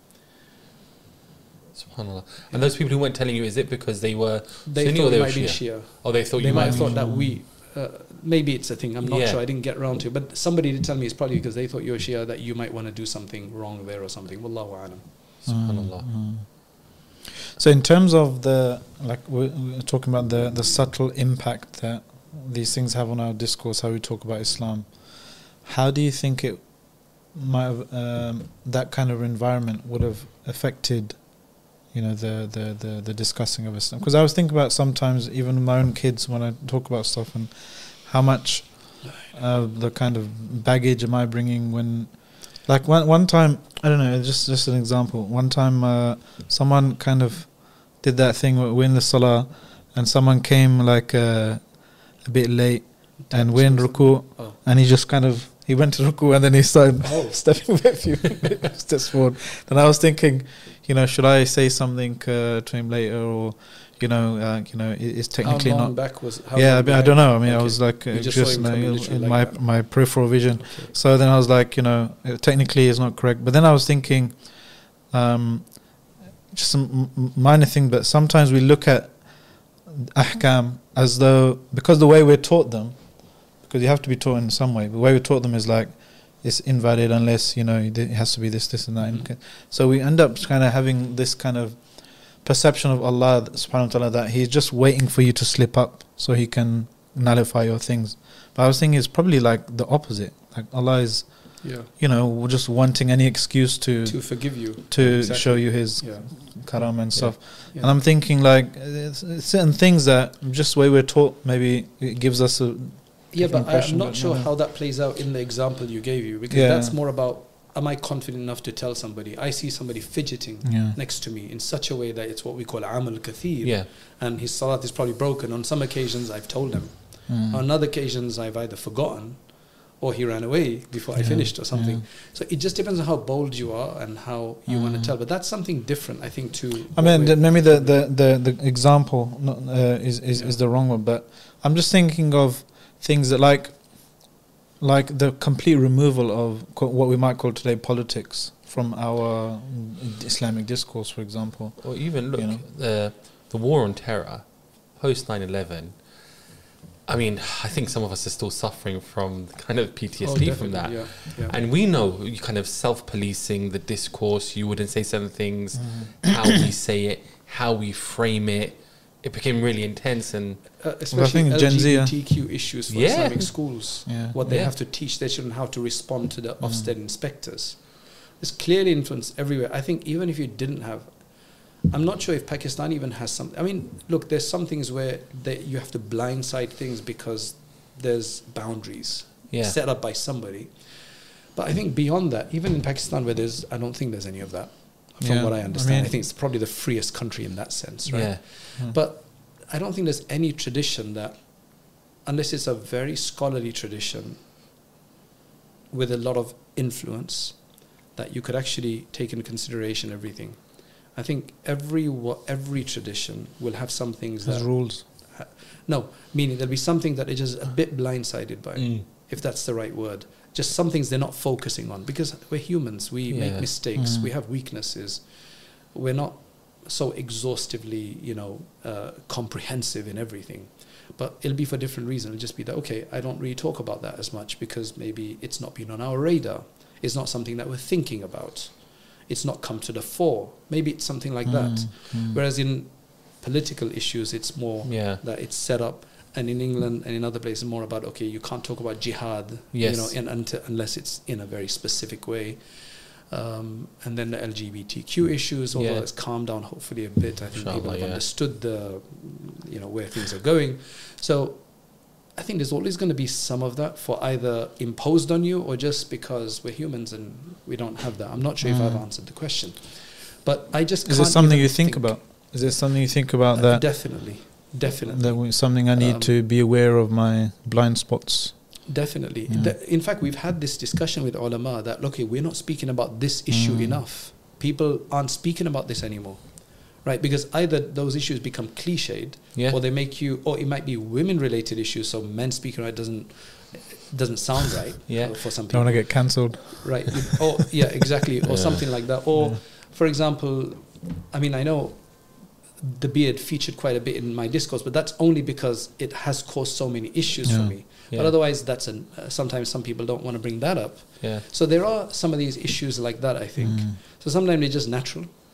SubhanAllah. And those people who weren't telling you, is it because they were They Sunni thought or they it were might be Shia? Shia. Or they thought They you might might have be thought that we, uh, maybe it's a thing, I'm not Yeah. sure, I didn't get around to it. But somebody did tell me it's probably because they thought you're Shia, that you might want to do something wrong there or something. Wallahu alam. SubhanAllah. Mm. So in terms of the, like we're, we're talking about the, the subtle impact that these things have on our discourse, how we talk about Islam, how do you think it might have, um, that kind of environment would have affected, you know, the, the, the, the discussing of Islam? Because I was thinking about sometimes even my own kids when I talk about stuff, and how much uh, the kind of baggage am I bringing when, like one one time, I don't know, just just an example. One time, uh, someone kind of did that thing where we're in the salah, and someone came like uh, a bit late, and we're in ruku, Oh. and he just kind of he went to ruku, and then he started Oh. stepping a few steps forward. Then I was thinking, you know, should I say something uh, to him later, or you know, uh, you know, it, it's technically how long not. back was? How Yeah, long I, mean, I back? don't know. I mean, I Okay. was like, uh, You just just, saw him like, coming literally in like my that. my peripheral vision. Okay. So then I was like, you know, it technically it's not correct. But then I was thinking, um, just some m- minor thing, but sometimes we look at ahkam as though, because the way we're taught them, because you have to be taught in some way, the way we're taught them is like, it's invalid unless, you know, it has to be this, this and that. Mhm. So we end up kind of having this kind of perception of Allah subhanahu wa ta'ala that He's just waiting for you to slip up so He can nullify your things. But I was thinking it's probably like the opposite. Like Allah is, Yeah. you know, just wanting any excuse to To forgive you. to Exactly. show you His Yeah. karam and stuff. Yeah. And I'm thinking like it's- it's certain things that just the way we're taught, maybe it gives us a Yeah, different but impression, I'm not but sure no. how that plays out in the example you gave you, because Yeah. that's more about, am I confident enough to tell somebody? I see somebody fidgeting Yeah. next to me in such a way that it's what we call amal kathir, Yeah. and his salat is probably broken. On some occasions I've told him. Mm. On other occasions I've either forgotten or he ran away before I Yeah. finished or something. Yeah. So it just depends on how bold you are and how you want to Mm. tell. But that's something different, I think, to I what mean, we're- the, maybe the, the, the, the example not, uh, is, is, Yeah. is the wrong one, but I'm just thinking of things that like like the complete removal of co- what we might call today politics from our mm, Islamic discourse, for example. Or even look, You know? the the war on terror, post nine eleven. I mean, I think some of us are still suffering from kind of P T S D Oh, from that. definitely, yeah, yeah. And we know you kind of self-policing the discourse. You wouldn't say certain things, how we say it, how we frame it. It became really intense, and Uh, especially think Gen Z, L G B T Q issues for Yeah. Islamic schools. Yeah. What they Yeah. have to teach their children, how to respond to the Mm. Ofsted inspectors. There's clearly influence everywhere. I think even if you didn't have, I'm not sure if Pakistan even has some. I mean, look, there's some things where they, you have to blindside things because there's boundaries yeah, set up by somebody. But I think beyond that, even in Pakistan, where there's, I don't think there's any of that. From Yeah. what I I understand, I, mean- think it's probably the freest country in that sense, right? yeah, Mm. But I don't think there's any tradition that, unless it's a very scholarly tradition with a lot of influence, that you could actually take into consideration everything. I think every wa- every tradition will have some things There's that rules. no, meaning there'll be something that is just a bit blindsided by, Mm. if that's the right word. Just some things they're not focusing on, because we're humans. We Yeah. make mistakes. Mm. We have weaknesses. We're not so exhaustively, you know, uh, comprehensive in everything. But it'll be for a different reason. It'll just be that, okay, I don't really talk about that as much because maybe it's not been on our radar. It's not something that we're thinking about. It's not come to the fore. Maybe it's something like that. Mm, mm. Whereas in political issues, it's more yeah, that it's set up, and in England and in other places more about, okay, you can't talk about jihad, Yes. you know, in, until, unless it's in a very specific way. Um, and then the L G B T Q issues, although Yeah. it's calmed down hopefully a bit. I think Inshallah, people have yeah. understood the, you know, where things are going. So I think there's always going to be some of that for either imposed on you or just because we're humans and we don't have that. I'm not sure if I've Mm. answered the question, but I just Is can't it something even you think, about? Is it something you think about Uh, that? definitely, definitely. That we, something I need Um, to be aware of my blind spots. Definitely. Yeah. The- in fact, we've had this discussion with ulama that, look, we're not speaking about this issue Mm. enough. People aren't speaking about this anymore, right? Because either those issues become cliched, yeah, or they make you, or it might be women-related issues. So men speaking right doesn't doesn't sound right. Yeah. uh, for some Don't people, want to get cancelled. right? Or yeah, exactly, or Yeah. something like that. Or, Yeah. for example, I mean, I know the beard featured quite a bit in my discourse, but that's only because it has caused so many issues for Yeah. me. yeah, But otherwise, that's an, uh, sometimes some people don't want to bring that up. yeah, So there are some of these issues like that, I think. Mm. So sometimes they're just natural.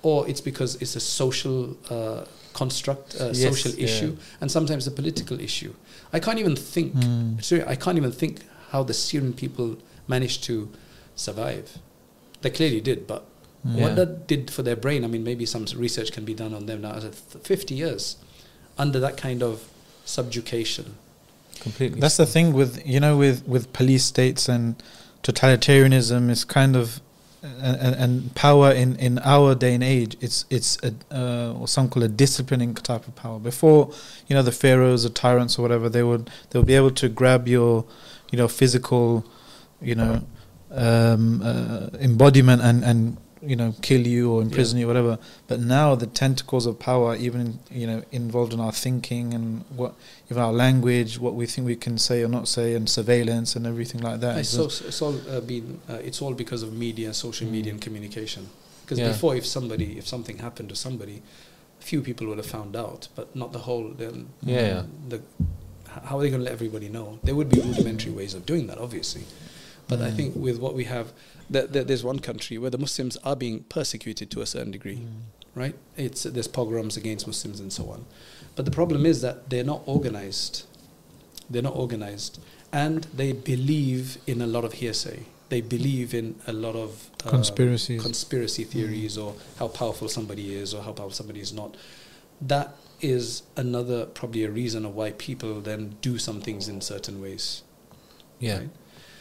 or it's because it's a social uh, construct, a Yes, social yeah. issue, and sometimes a political issue. I can't even think. Mm. Sorry, I can't even think how the Syrian people managed to survive. They clearly did, but Mm. what Yeah. that did for their brain, I mean, maybe some research can be done on them now. As a th- fifty years under that kind of subjugation. Completely. That's the thing with, you know, with, with police states and totalitarianism is kind of, and, and, and power in, in our day and age, it's it's a, uh, or some call a disciplining type of power. Before, you know, the pharaohs or tyrants or whatever, they would they would be able to grab your, you know, physical, you know, um, uh, embodiment and and you know, kill you or imprison Yeah. you, whatever. But now the tentacles of power, even you know, involved in our thinking and what, even our language, what we think we can say or not say, and surveillance and everything like that. It's, so, it's all uh, been. Uh, it's all because of media, social media, Mm. and communication. Because Yeah. before, if somebody, if something happened to somebody, few people would have found out, but not the whole. The, Yeah. The, how are they going to let everybody know? There would be rudimentary ways of doing that, obviously. But I Mm. think with what we have, th- th- there's one country where the Muslims are being persecuted to a certain degree, right? It's there's pogroms against Muslims and so on. But the problem is that they're not organized. They're not organized, and they believe in a lot of hearsay. They believe in a lot of uh, Conspiracies. conspiracy theories, or how powerful somebody is, or how powerful somebody is not. That is another probably a reason of why people then do some things in certain ways. yeah. Right?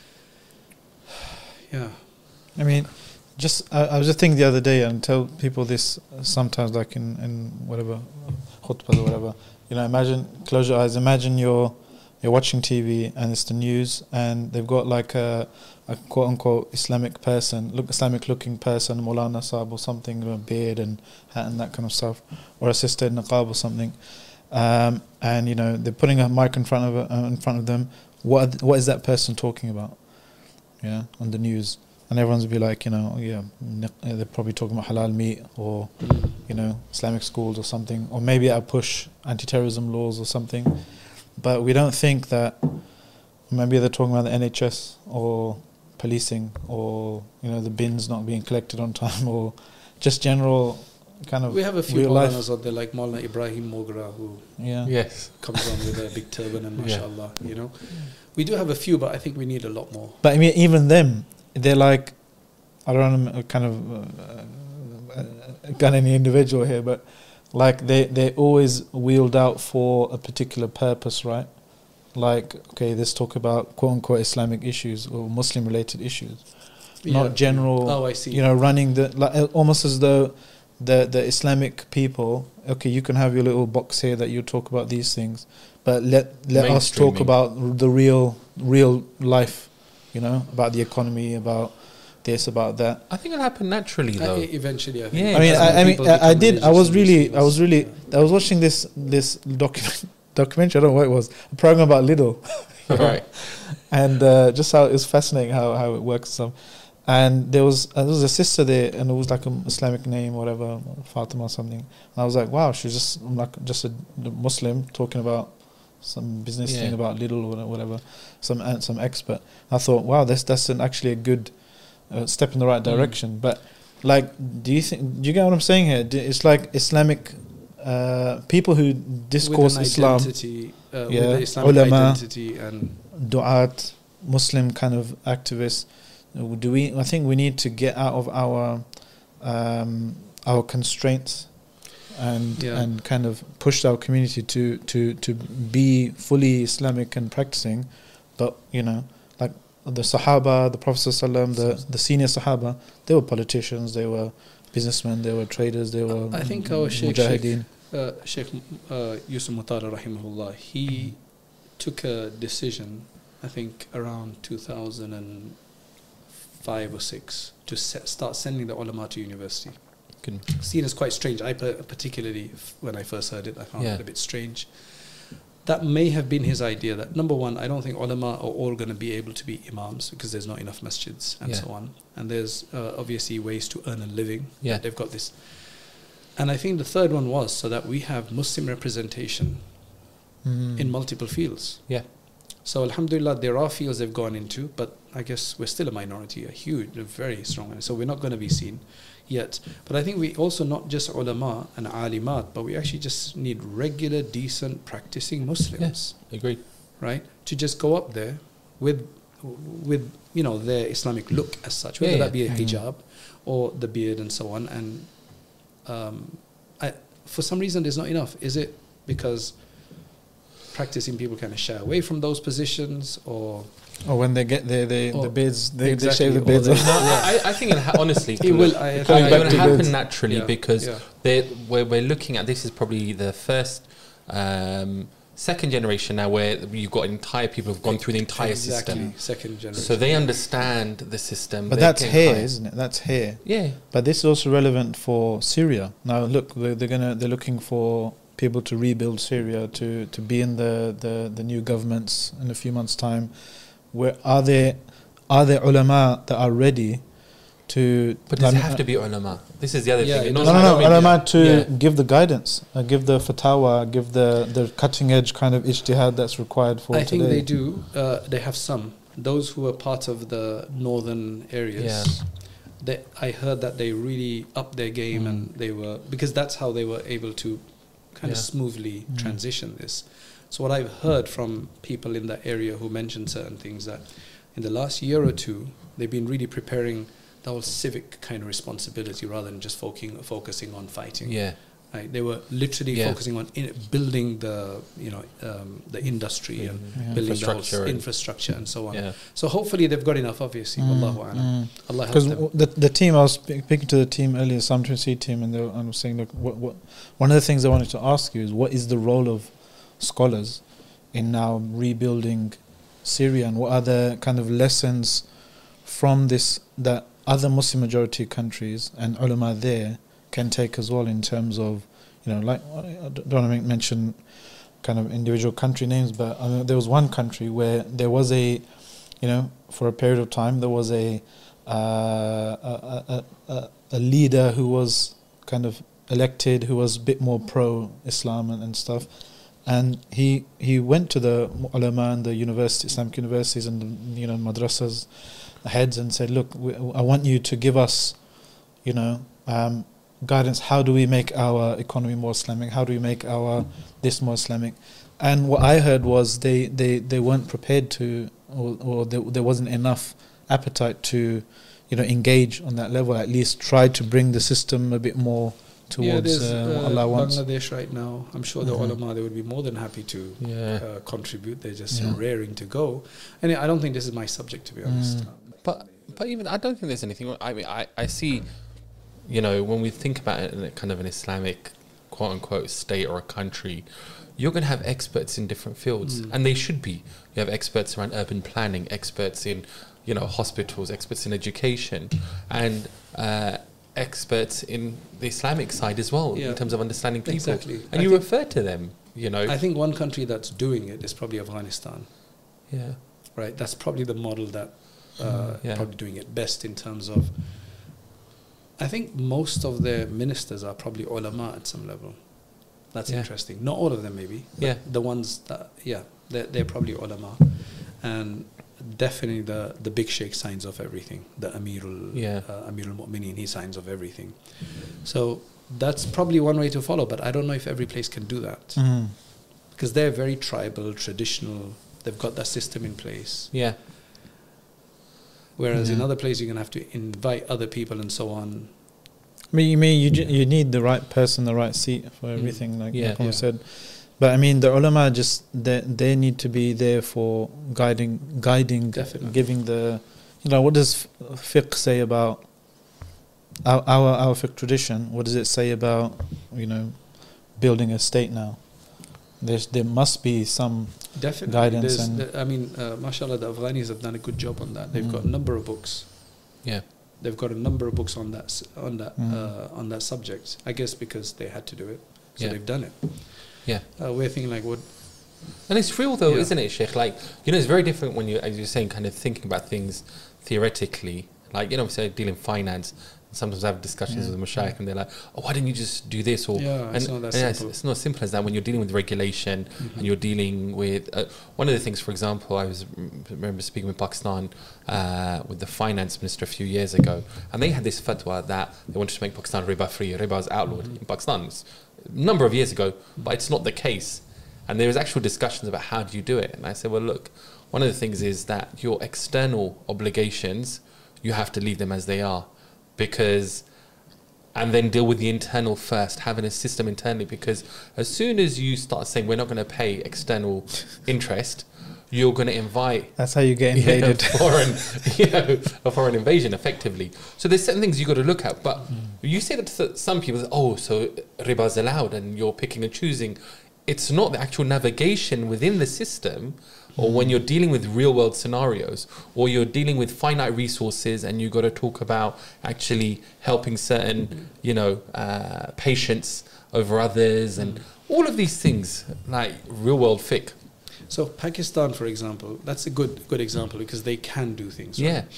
Yeah. I mean, just I, I was just thinking the other day, and tell people this sometimes, like in, in whatever khutbah or whatever. You know, imagine, close your eyes. Imagine you're you're watching T V and it's the news, and they've got like a, a quote unquote Islamic person, look Islamic looking person, Maulana Saab or something, with a beard and hat and that kind of stuff, or a sister in niqab or something. Um, and you know, they're putting a mic in front of uh, in front of them. What are th- what is that person talking about? Yeah, on the news. And everyone's be like, you know, yeah, they're probably talking about halal meat or, you know, Islamic schools or something, or maybe I push anti-terrorism laws or something. But we don't think that maybe they're talking about the N H S or policing or, you know, the bins not being collected on time or just general kind of We have a few real life. Maulanas out there, like Maulana Ibrahim Mogra, who Yeah. Yes. comes on with a big turban and Yeah. mashallah, you know. We do have a few, but I think we need a lot more. But I mean, even them, they're like, I don't want to kind of uh, uh, gun any individual here, but like they they always wheeled out for a particular purpose, right? Like, okay, let's talk about quote unquote Islamic issues or Muslim related issues, Yeah. not general. Oh, I see. You know, running the like uh, almost as though the the Islamic people. Okay, you can have your little box here that you talk about these things, but let let us talk Mainstreaming. about the real real life. You know, about the economy, about this, about that. I think it'll happen naturally, Uh, though. e- eventually, I think. Yeah. I mean, as I, more I mean, people I, I become did. I religious was and really, I Muslims, was really, yeah. I was watching this this document documentary. I don't know what it was. A program about Lidl, Right. and uh, just how it was fascinating how, how it works. Some, and there was uh, there was a sister there, and it was like an Islamic name, whatever, Fatima or something. And I was like, wow, she's just like just a Muslim talking about some business Yeah. thing about Lidl or whatever, some uh, some expert. I thought, wow, that's that's an actually a good uh, step in the right Mm. direction. But like, do you think? Do you get what I'm saying here? Do- It's like Islamic uh, people who discourse with an Islam, identity, uh, Yeah. with the Islamic Ulama. identity, and du'at, Muslim kind of activists. Do we? I think we need to get out of our um, our constraints and Yeah. and kind of push our community to to to be fully Islamic and practicing. But you know, like the Sahaba, the Prophet ﷺ, the the senior Sahaba, they were politicians, they were businessmen, they were traders, they were I think our Sheikh mujahideen. uh, Sheikh uh, Yusuf Mutara rahimahullah, he took a decision, I think around two thousand five or six, to se- start sending the ulama to university. Good. Seen as quite strange. I per- particularly, f- when I first heard it, I found Yeah. it a bit strange. That may have been his idea. That number one, I don't think ulama are all going to be able to be imams because there's not enough masjids and Yeah. so on. And there's uh, obviously ways to earn a living. Yeah. They've got this. And I think the third one was so that we have Muslim representation Mm. in multiple fields. Yeah. So alhamdulillah, there are fields they've gone into, but I guess we're still a minority, a huge, a very strong one. So we're not going to be seen yet. But I think we also not just ulama and alimat, but we actually just need regular, decent, practicing Muslims. Yes, agreed. Right? To just go up there with, with you know, their Islamic look as such, whether Yeah, that be a yeah. hijab or the beard and so on. And um, I, for some reason, there's not enough. Is it because practicing people kind of shy away from those positions, or Or when they get there, they Or- the beards they, exactly, they shave the or beards they- off. I, I think it ha- honestly it will, I, it Going I- back will to happen goods. naturally Yeah, because yeah. they we're, we're looking at this is probably the first um, second generation now where you've got entire people who've gone through the entire exactly, system, second generation. so they understand the system. But they that's can here, kind- isn't it? That's here. Yeah, But this is also relevant for Syria. Now, look, they're, they're gonna they're looking for people to rebuild Syria, to, to be in the, the, the new governments in a few months' time. Where are there are there ulama that are ready to? but does it like, have to be ulama? This is the other Yeah, thing. it It does No, doesn't no, have no. to be- Ulama to Yeah. give the guidance, uh, give the fatwa, give the, the cutting edge kind of ijtihad that's required for I today. think they do. Uh, they have some. Those who are part of the northern areas, Yeah. they, I heard that they really upped their game, Mm. and they were, because that's how they were able to kind of Yeah. smoothly Mm. transition this. So what I've heard from people in that area who mentioned certain things, that in the last year or two, they've been really preparing the whole civic kind of responsibility rather than just focusing focusing on fighting. Yeah, Right? They were literally Yeah. focusing on in building the you know um, the industry and Yeah. building the whole Infrastructure s- and- infrastructure and so on. yeah. So hopefully they've got enough. Obviously, Wallahu a'lam. Allah help Because them. the the team, I was spe- speaking to the team earlier, Sam Trinity team, and they were, I was saying, look, what, what, one of the things I wanted to ask you is what is the role of scholars in now rebuilding Syria, and what are the kind of lessons from this that other Muslim majority countries and ulama there can take as well in terms of, you know, like, I don't want to mention kind of individual country names, but I mean, there was one country where there was a, you know, for a period of time there was a uh, a, a, a, a leader who was kind of elected, who was a bit more pro-Islam and, and stuff, and he he went to the ulama and the university, Islamic universities and the, you know, madrasas heads and said, look, we, I want you to give us, you know, um, guidance. How do we make our economy more Islamic? How do we make our this more Islamic? And what I heard was they, they, they weren't prepared to, or, or there, there wasn't enough appetite to, you know, engage on that level. At least try to bring the system a bit more yeah, towards there's uh, what uh, Allah wants. Bangladesh right now. I'm sure the Mhm. ulama, they would be more than happy to Yeah. uh, contribute. They're just Yeah. raring to go. And I don't think this is my subject, to be honest. Mm. But but even I don't think there's anything wrong. I mean, I, I see, you know, when we think about it in a kind of an Islamic quote unquote state or a country, you're going to have experts in different fields, Mm. and they should be. You have experts around urban planning, experts in, you know, hospitals, experts in education, and uh, experts in the Islamic side as well, Yeah. in terms of understanding people. Exactly. And I you think- refer to them, you know. I think one country that's doing it is probably Afghanistan. yeah. Right, that's probably the model that uh, Yeah. probably doing it best in terms of. I think most of their ministers are probably ulama at some level. That's Yeah. interesting. Not all of them, maybe. but Yeah. The ones that, yeah, they're, they're probably ulama, and definitely the the big sheikh signs off everything. The Amirul, Yeah. uh, Amirul Mu'mineen, he signs off everything. So that's probably one way to follow. But I don't know if every place can do that, Mm. because they're very tribal, traditional. They've got that system in place. Yeah. Whereas in Yeah. other places, you're going to have to invite other people and so on. I mean, you mean you ju- you need the right person, the right seat for everything, like Yeah. like Omar Yeah. said. But I mean, the ulama just they they need to be there for guiding, guiding, Definitely. giving the, you know, what does fiqh say about our our our fiqh tradition? What does it say about, you know, building a state now? There's there must be some. Definitely. Guidance There's- and- the- I mean, uh, mashallah, the Afghanis have done a good job on that. They've Mm. got a number of books. Yeah. They've got a number of books on that s- on that Mm. uh, on that subject. I guess because they had to do it, so Yeah. they've done it. Yeah. Uh, we're thinking like, what? And it's real though, Yeah. isn't it, Sheikh? Like, you know, it's very different when you, as you're saying, kind of thinking about things theoretically, Like, you know, say dealing finance. Sometimes I have discussions Yeah. with the Mashayikh and they're like, oh, why didn't you just do this? Or, Yeah, and, it's not that and yeah, it's, simple. it's not as simple as that when you're dealing with regulation Mm-hmm. and you're dealing with... Uh, one of the things, for example, I was remember speaking with Pakistan uh, with the finance minister a few years ago, and they had this fatwa that they wanted to make Pakistan riba-free. Riba is outlawed Mm-hmm. in Pakistan. It was a number of years ago, but it's not the case. And there was actual discussions about how do you do it. And I said, well, look, one of the things is that your external obligations, you have to leave them as they are, because... and then deal with the internal first, having a system internally, because as soon as you start saying we're not going to pay external interest, you're going to invite That's how you get you know, invaded. foreign, you know, a foreign invasion, effectively. So there's certain things you got to look at. But Mm. you say that to some people, oh, so riba is allowed, and you're picking and choosing. It's not the actual navigation within the system, or when you're dealing with real world scenarios, or you're dealing with finite resources, and you got to talk about actually helping certain, you know, uh, patients over others, and all of these things, like real world fiqh. So Pakistan, for example, that's a good good example because they can do things. Right? Yeah.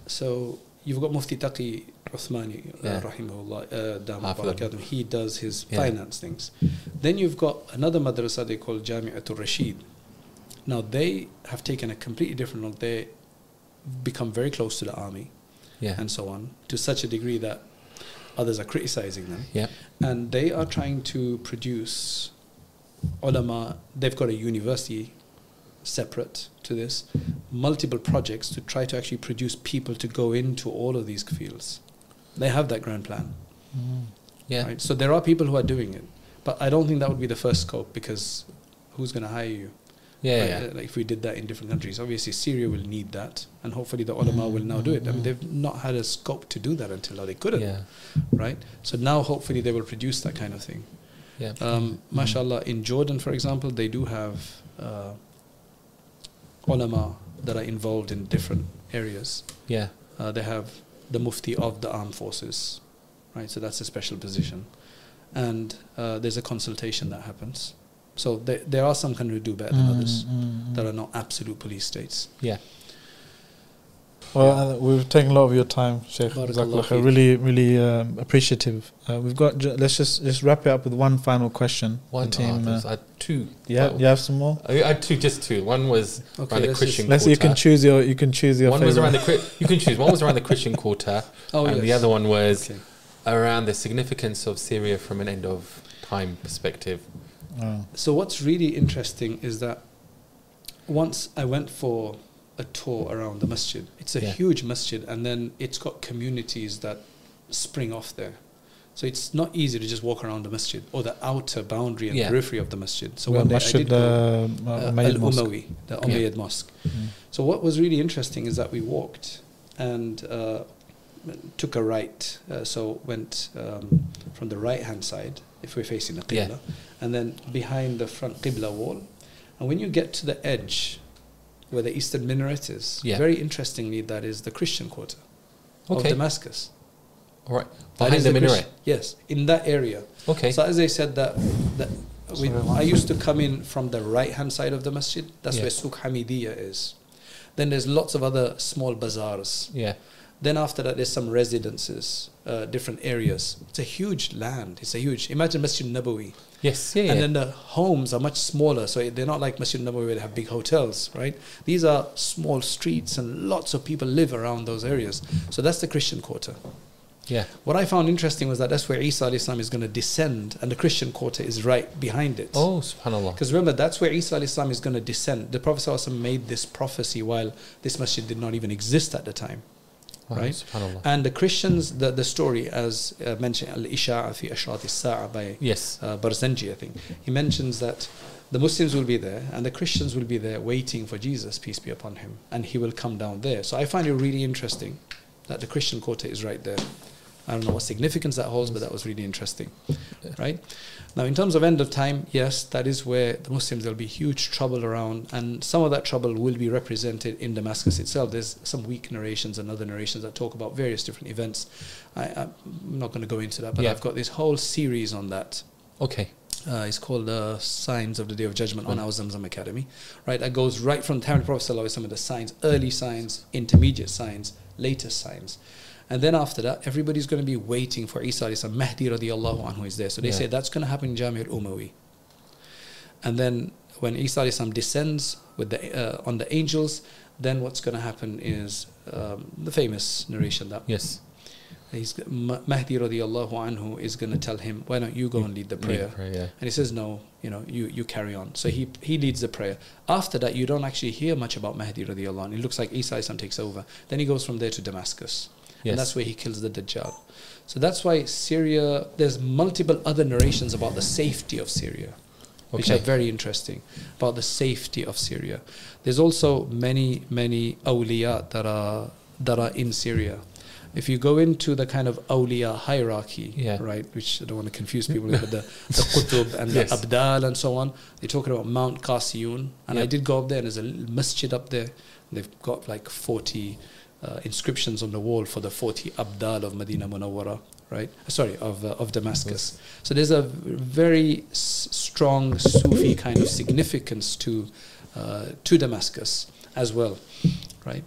So you've got Mufti Taqi Uthmani, Yeah. uh, rahimahullah, uh, Dam Hafidhullah. Barakatuh. He does his Yeah. finance things. Then you've got another madrasa they call Jami'atul Rashid. Now they have taken a completely different route. They become very close to the army Yeah. and so on, to such a degree that others are criticizing them. Yeah. And they are trying to produce ulama. They've got a university separate to this, multiple projects to try to actually produce people to go into all of these fields. They have that grand plan. Mm. Yeah. Right? So there are people who are doing it, but I don't think that would be the first scope, because who's going to hire you? Yeah. Right? Yeah. Uh, Like if we did that in different countries, obviously Syria will need that, and hopefully the ulama will now do it. I mean, they've not had a scope to do that until now. They couldn't, Yeah. right? So now hopefully they will produce that kind of thing. Yeah. Um, mashallah, in Jordan, for example, they do have uh, ulama that are involved in different areas. Yeah. Uh, they have the mufti of the armed forces, right? So that's a special position. And uh, there's a consultation that happens. So there, there are some countries who do better than Mm, others mm, mm. that are not absolute police states. Yeah. Well, uh, we've taken a lot of your time, Sheikh. Barakallah Jazakallah khair. feek. Really, really um, appreciative. Uh, we've got. Ju- let's just just wrap it up with one final question. One, The team. oh, uh, there's- I had two. yeah, Well, you have some more. I had two, just two. One was Okay, around the let's Christian just- Let's. You can quarter. choose your. You can choose your. One was favorite. around the Chri- you can choose. One was around the Christian quarter, Oh, and the yes. other one was Okay. around the significance of Syria from an end of time perspective. Oh. So what's really interesting is that once I went for a tour around the masjid. It's a Yeah. huge masjid, and then it's got communities that spring off there. So it's not easy to just walk around the masjid or the outer boundary and Yeah. periphery of the masjid. So Well, one day I Masjid did go, uh, uh, Umayyad Mosque. Al-Umawi, the Umayyad Mosque. Mm. So what was really interesting is that we walked and uh, took a right. Uh, so went um, from the right hand side, if we're facing the Qibla, Yeah. and then behind the front Qibla wall. And when you get to the edge where the eastern minaret is, Yeah. very interestingly, that is the Christian quarter of Okay. Damascus. All right. That Behind is the minaret. Christ- Yes, in that area. Okay. So as I said, that, that we, Sorry, one I used to come in from the right hand side of the masjid. That's Yeah. where Souk Hamidiyya is. Then there's lots of other small bazaars. Yeah. Then after that, there's some residences, uh, different areas. It's a huge land. It's a huge. Imagine Masjid Nabawi, Yes. Yeah. Yeah. and then the homes are much smaller. So they're not like Masjid Nabawi where they have big hotels, right? These are small streets, and lots of people live around those areas. So that's the Christian quarter. yeah. What I found interesting was that that's where Isa alayhi salam is going to descend, and the Christian quarter is right behind it. Oh, subhanallah. Because remember, that's where Isa alayhi salam is going to descend. The Prophet sallallahu alaihi wasallam made this prophecy while this masjid did not even exist at the time. Wow, right? Subhanallah. And the Christians, the, the story as uh, mentioned, Al-Isha'a fi Ashrat al-Sa'a by Yes. uh, Barzanji, I think. He mentions that the Muslims will be there and the Christians will be there waiting for Jesus, peace be upon him. And he will come down there. So I find it really interesting that the Christian quarter is right there. I don't know what significance that holds, but that was really interesting. Right? Now, in terms of end of time, yes, that is where the Muslims, there'll be huge trouble around, and some of that trouble will be represented in Damascus itself. There's some weak narrations and other narrations that talk about various different events. I, I'm not going to go into that, but Yeah. I've got this whole series on that. Okay. Uh, it's called uh, Signs of the Day of Judgment on Mm. our Zamzam Academy. Right, that goes right from the time of the Prophet ﷺ, the signs, early signs, intermediate signs, latest signs. And then after that, everybody's going to be waiting for Isa alayhi salam. Mahdi radiallahu anhu is there. So they yeah. say that's going to happen in Jami' al-Umawi. And then when Isa alayhi salam descends with the uh, on the angels, then what's going to happen is um, the famous narration that yes, he's Mahdi radiallahu anhu is going to tell him, why don't you go and lead the prayer? Lead prayer yeah. And he says, no, you know, you, you carry on. So he he leads the prayer. After that, you don't actually hear much about Mahdi radiallahu anhu. It looks like Isa alayhi salam takes over. Then he goes from there to Damascus. Yes. And that's where he kills the Dajjal. So that's why Syria, there's multiple other narrations about the safety of Syria, okay. which are very interesting, about the safety of Syria. There's also many, many awliya that are, that are in Syria. If you go into the kind of awliya hierarchy, yeah. right, which I don't want to confuse people with, the, the Qutub and yes. the Abdal and so on, they talk about Mount Qasiyun. And yep. I did go up there, and there's a little masjid up there. They've got like forty Uh, inscriptions on the wall for the forty Abdal of Medina Munawwara, right? Sorry, of uh, of Damascus. So there's a very s- strong Sufi kind of significance to uh, to Damascus as well, right?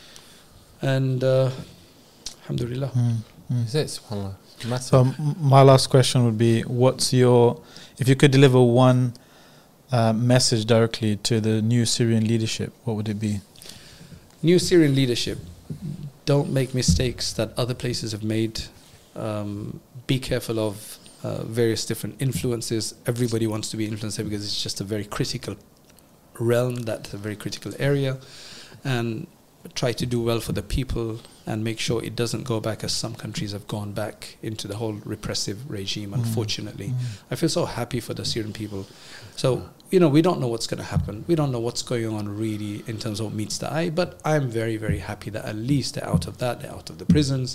And uh, alhamdulillah. Mm, mm. Is it? SubhanAllah. Massive. So m- my last question would be: what's your, if you could deliver one uh, message directly to the new Syrian leadership, what would it be? New Syrian leadership, don't make mistakes that other places have made. Um, be careful of uh, various different influences. Everybody wants to be influenced because it's just a very critical realm, that's a very critical area. And try to do well for the people and make sure it doesn't go back, as some countries have gone back into the whole repressive regime, mm. unfortunately. Mm. I feel so happy for the Syrian people. So, you know, we don't know what's going to happen. We don't know what's going on really in terms of what meets the eye, but I'm very, very happy that at least they're out of that, they're out of the prisons.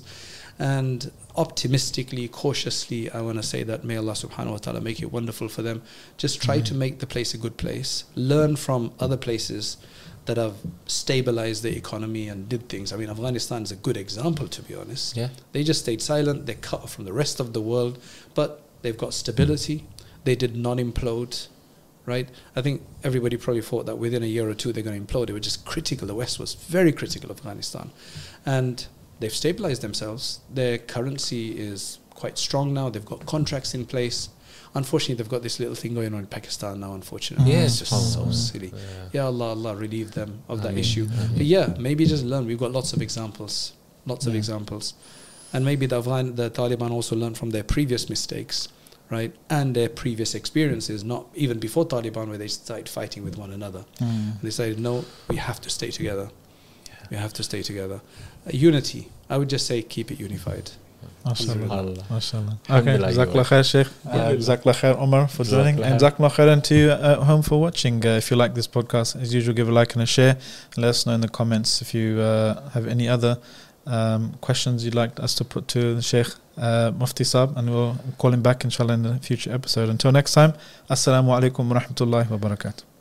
And optimistically, cautiously, I want to say that may Allah subhanahu wa ta'ala make it wonderful for them. Just try mm. to make the place a good place. Learn from other places that have stabilized the economy and did things. I mean, Afghanistan is a good example, to be honest. Yeah. They just stayed silent. They cut off from the rest of the world, but they've got stability. They did not implode, right? I think everybody probably thought that within a year or two they're going to implode. They were just critical. The West was very critical of Afghanistan. And they've stabilized themselves. Their currency is quite strong now. They've got contracts in place. Unfortunately, they've got this little thing going on in Pakistan now, unfortunately. Yeah, it's just oh, so yeah. silly. Yeah. yeah, Allah, Allah relieve them of that Ameen. issue. Ameen. But yeah, maybe just learn. We've got lots of examples. Lots yeah. of examples. And maybe the, Afghan, the Taliban also learned from their previous mistakes, right? And their previous experiences, not even before Taliban, where they started fighting with one another. Mm. And they decided, no, we have to stay together. Yeah. We have to stay together. Uh, unity. I would just say keep it unified. MashaAllah. MashaAllah. Okay, Jazakallah khair, Sheikh. Uh, Jazakallah khair, Omar, for joining. And Jazakallah khair and to you at home for watching. Uh, if you like this podcast, as usual, give a like and a share. And let us know in the comments if you uh, have any other um, questions you'd like us to put to the Sheikh uh, Mufti Saab, and we'll call him back, inshallah, in a future episode. Until next time, Assalamu alaikum wa rahmatullahi wa barakatuh.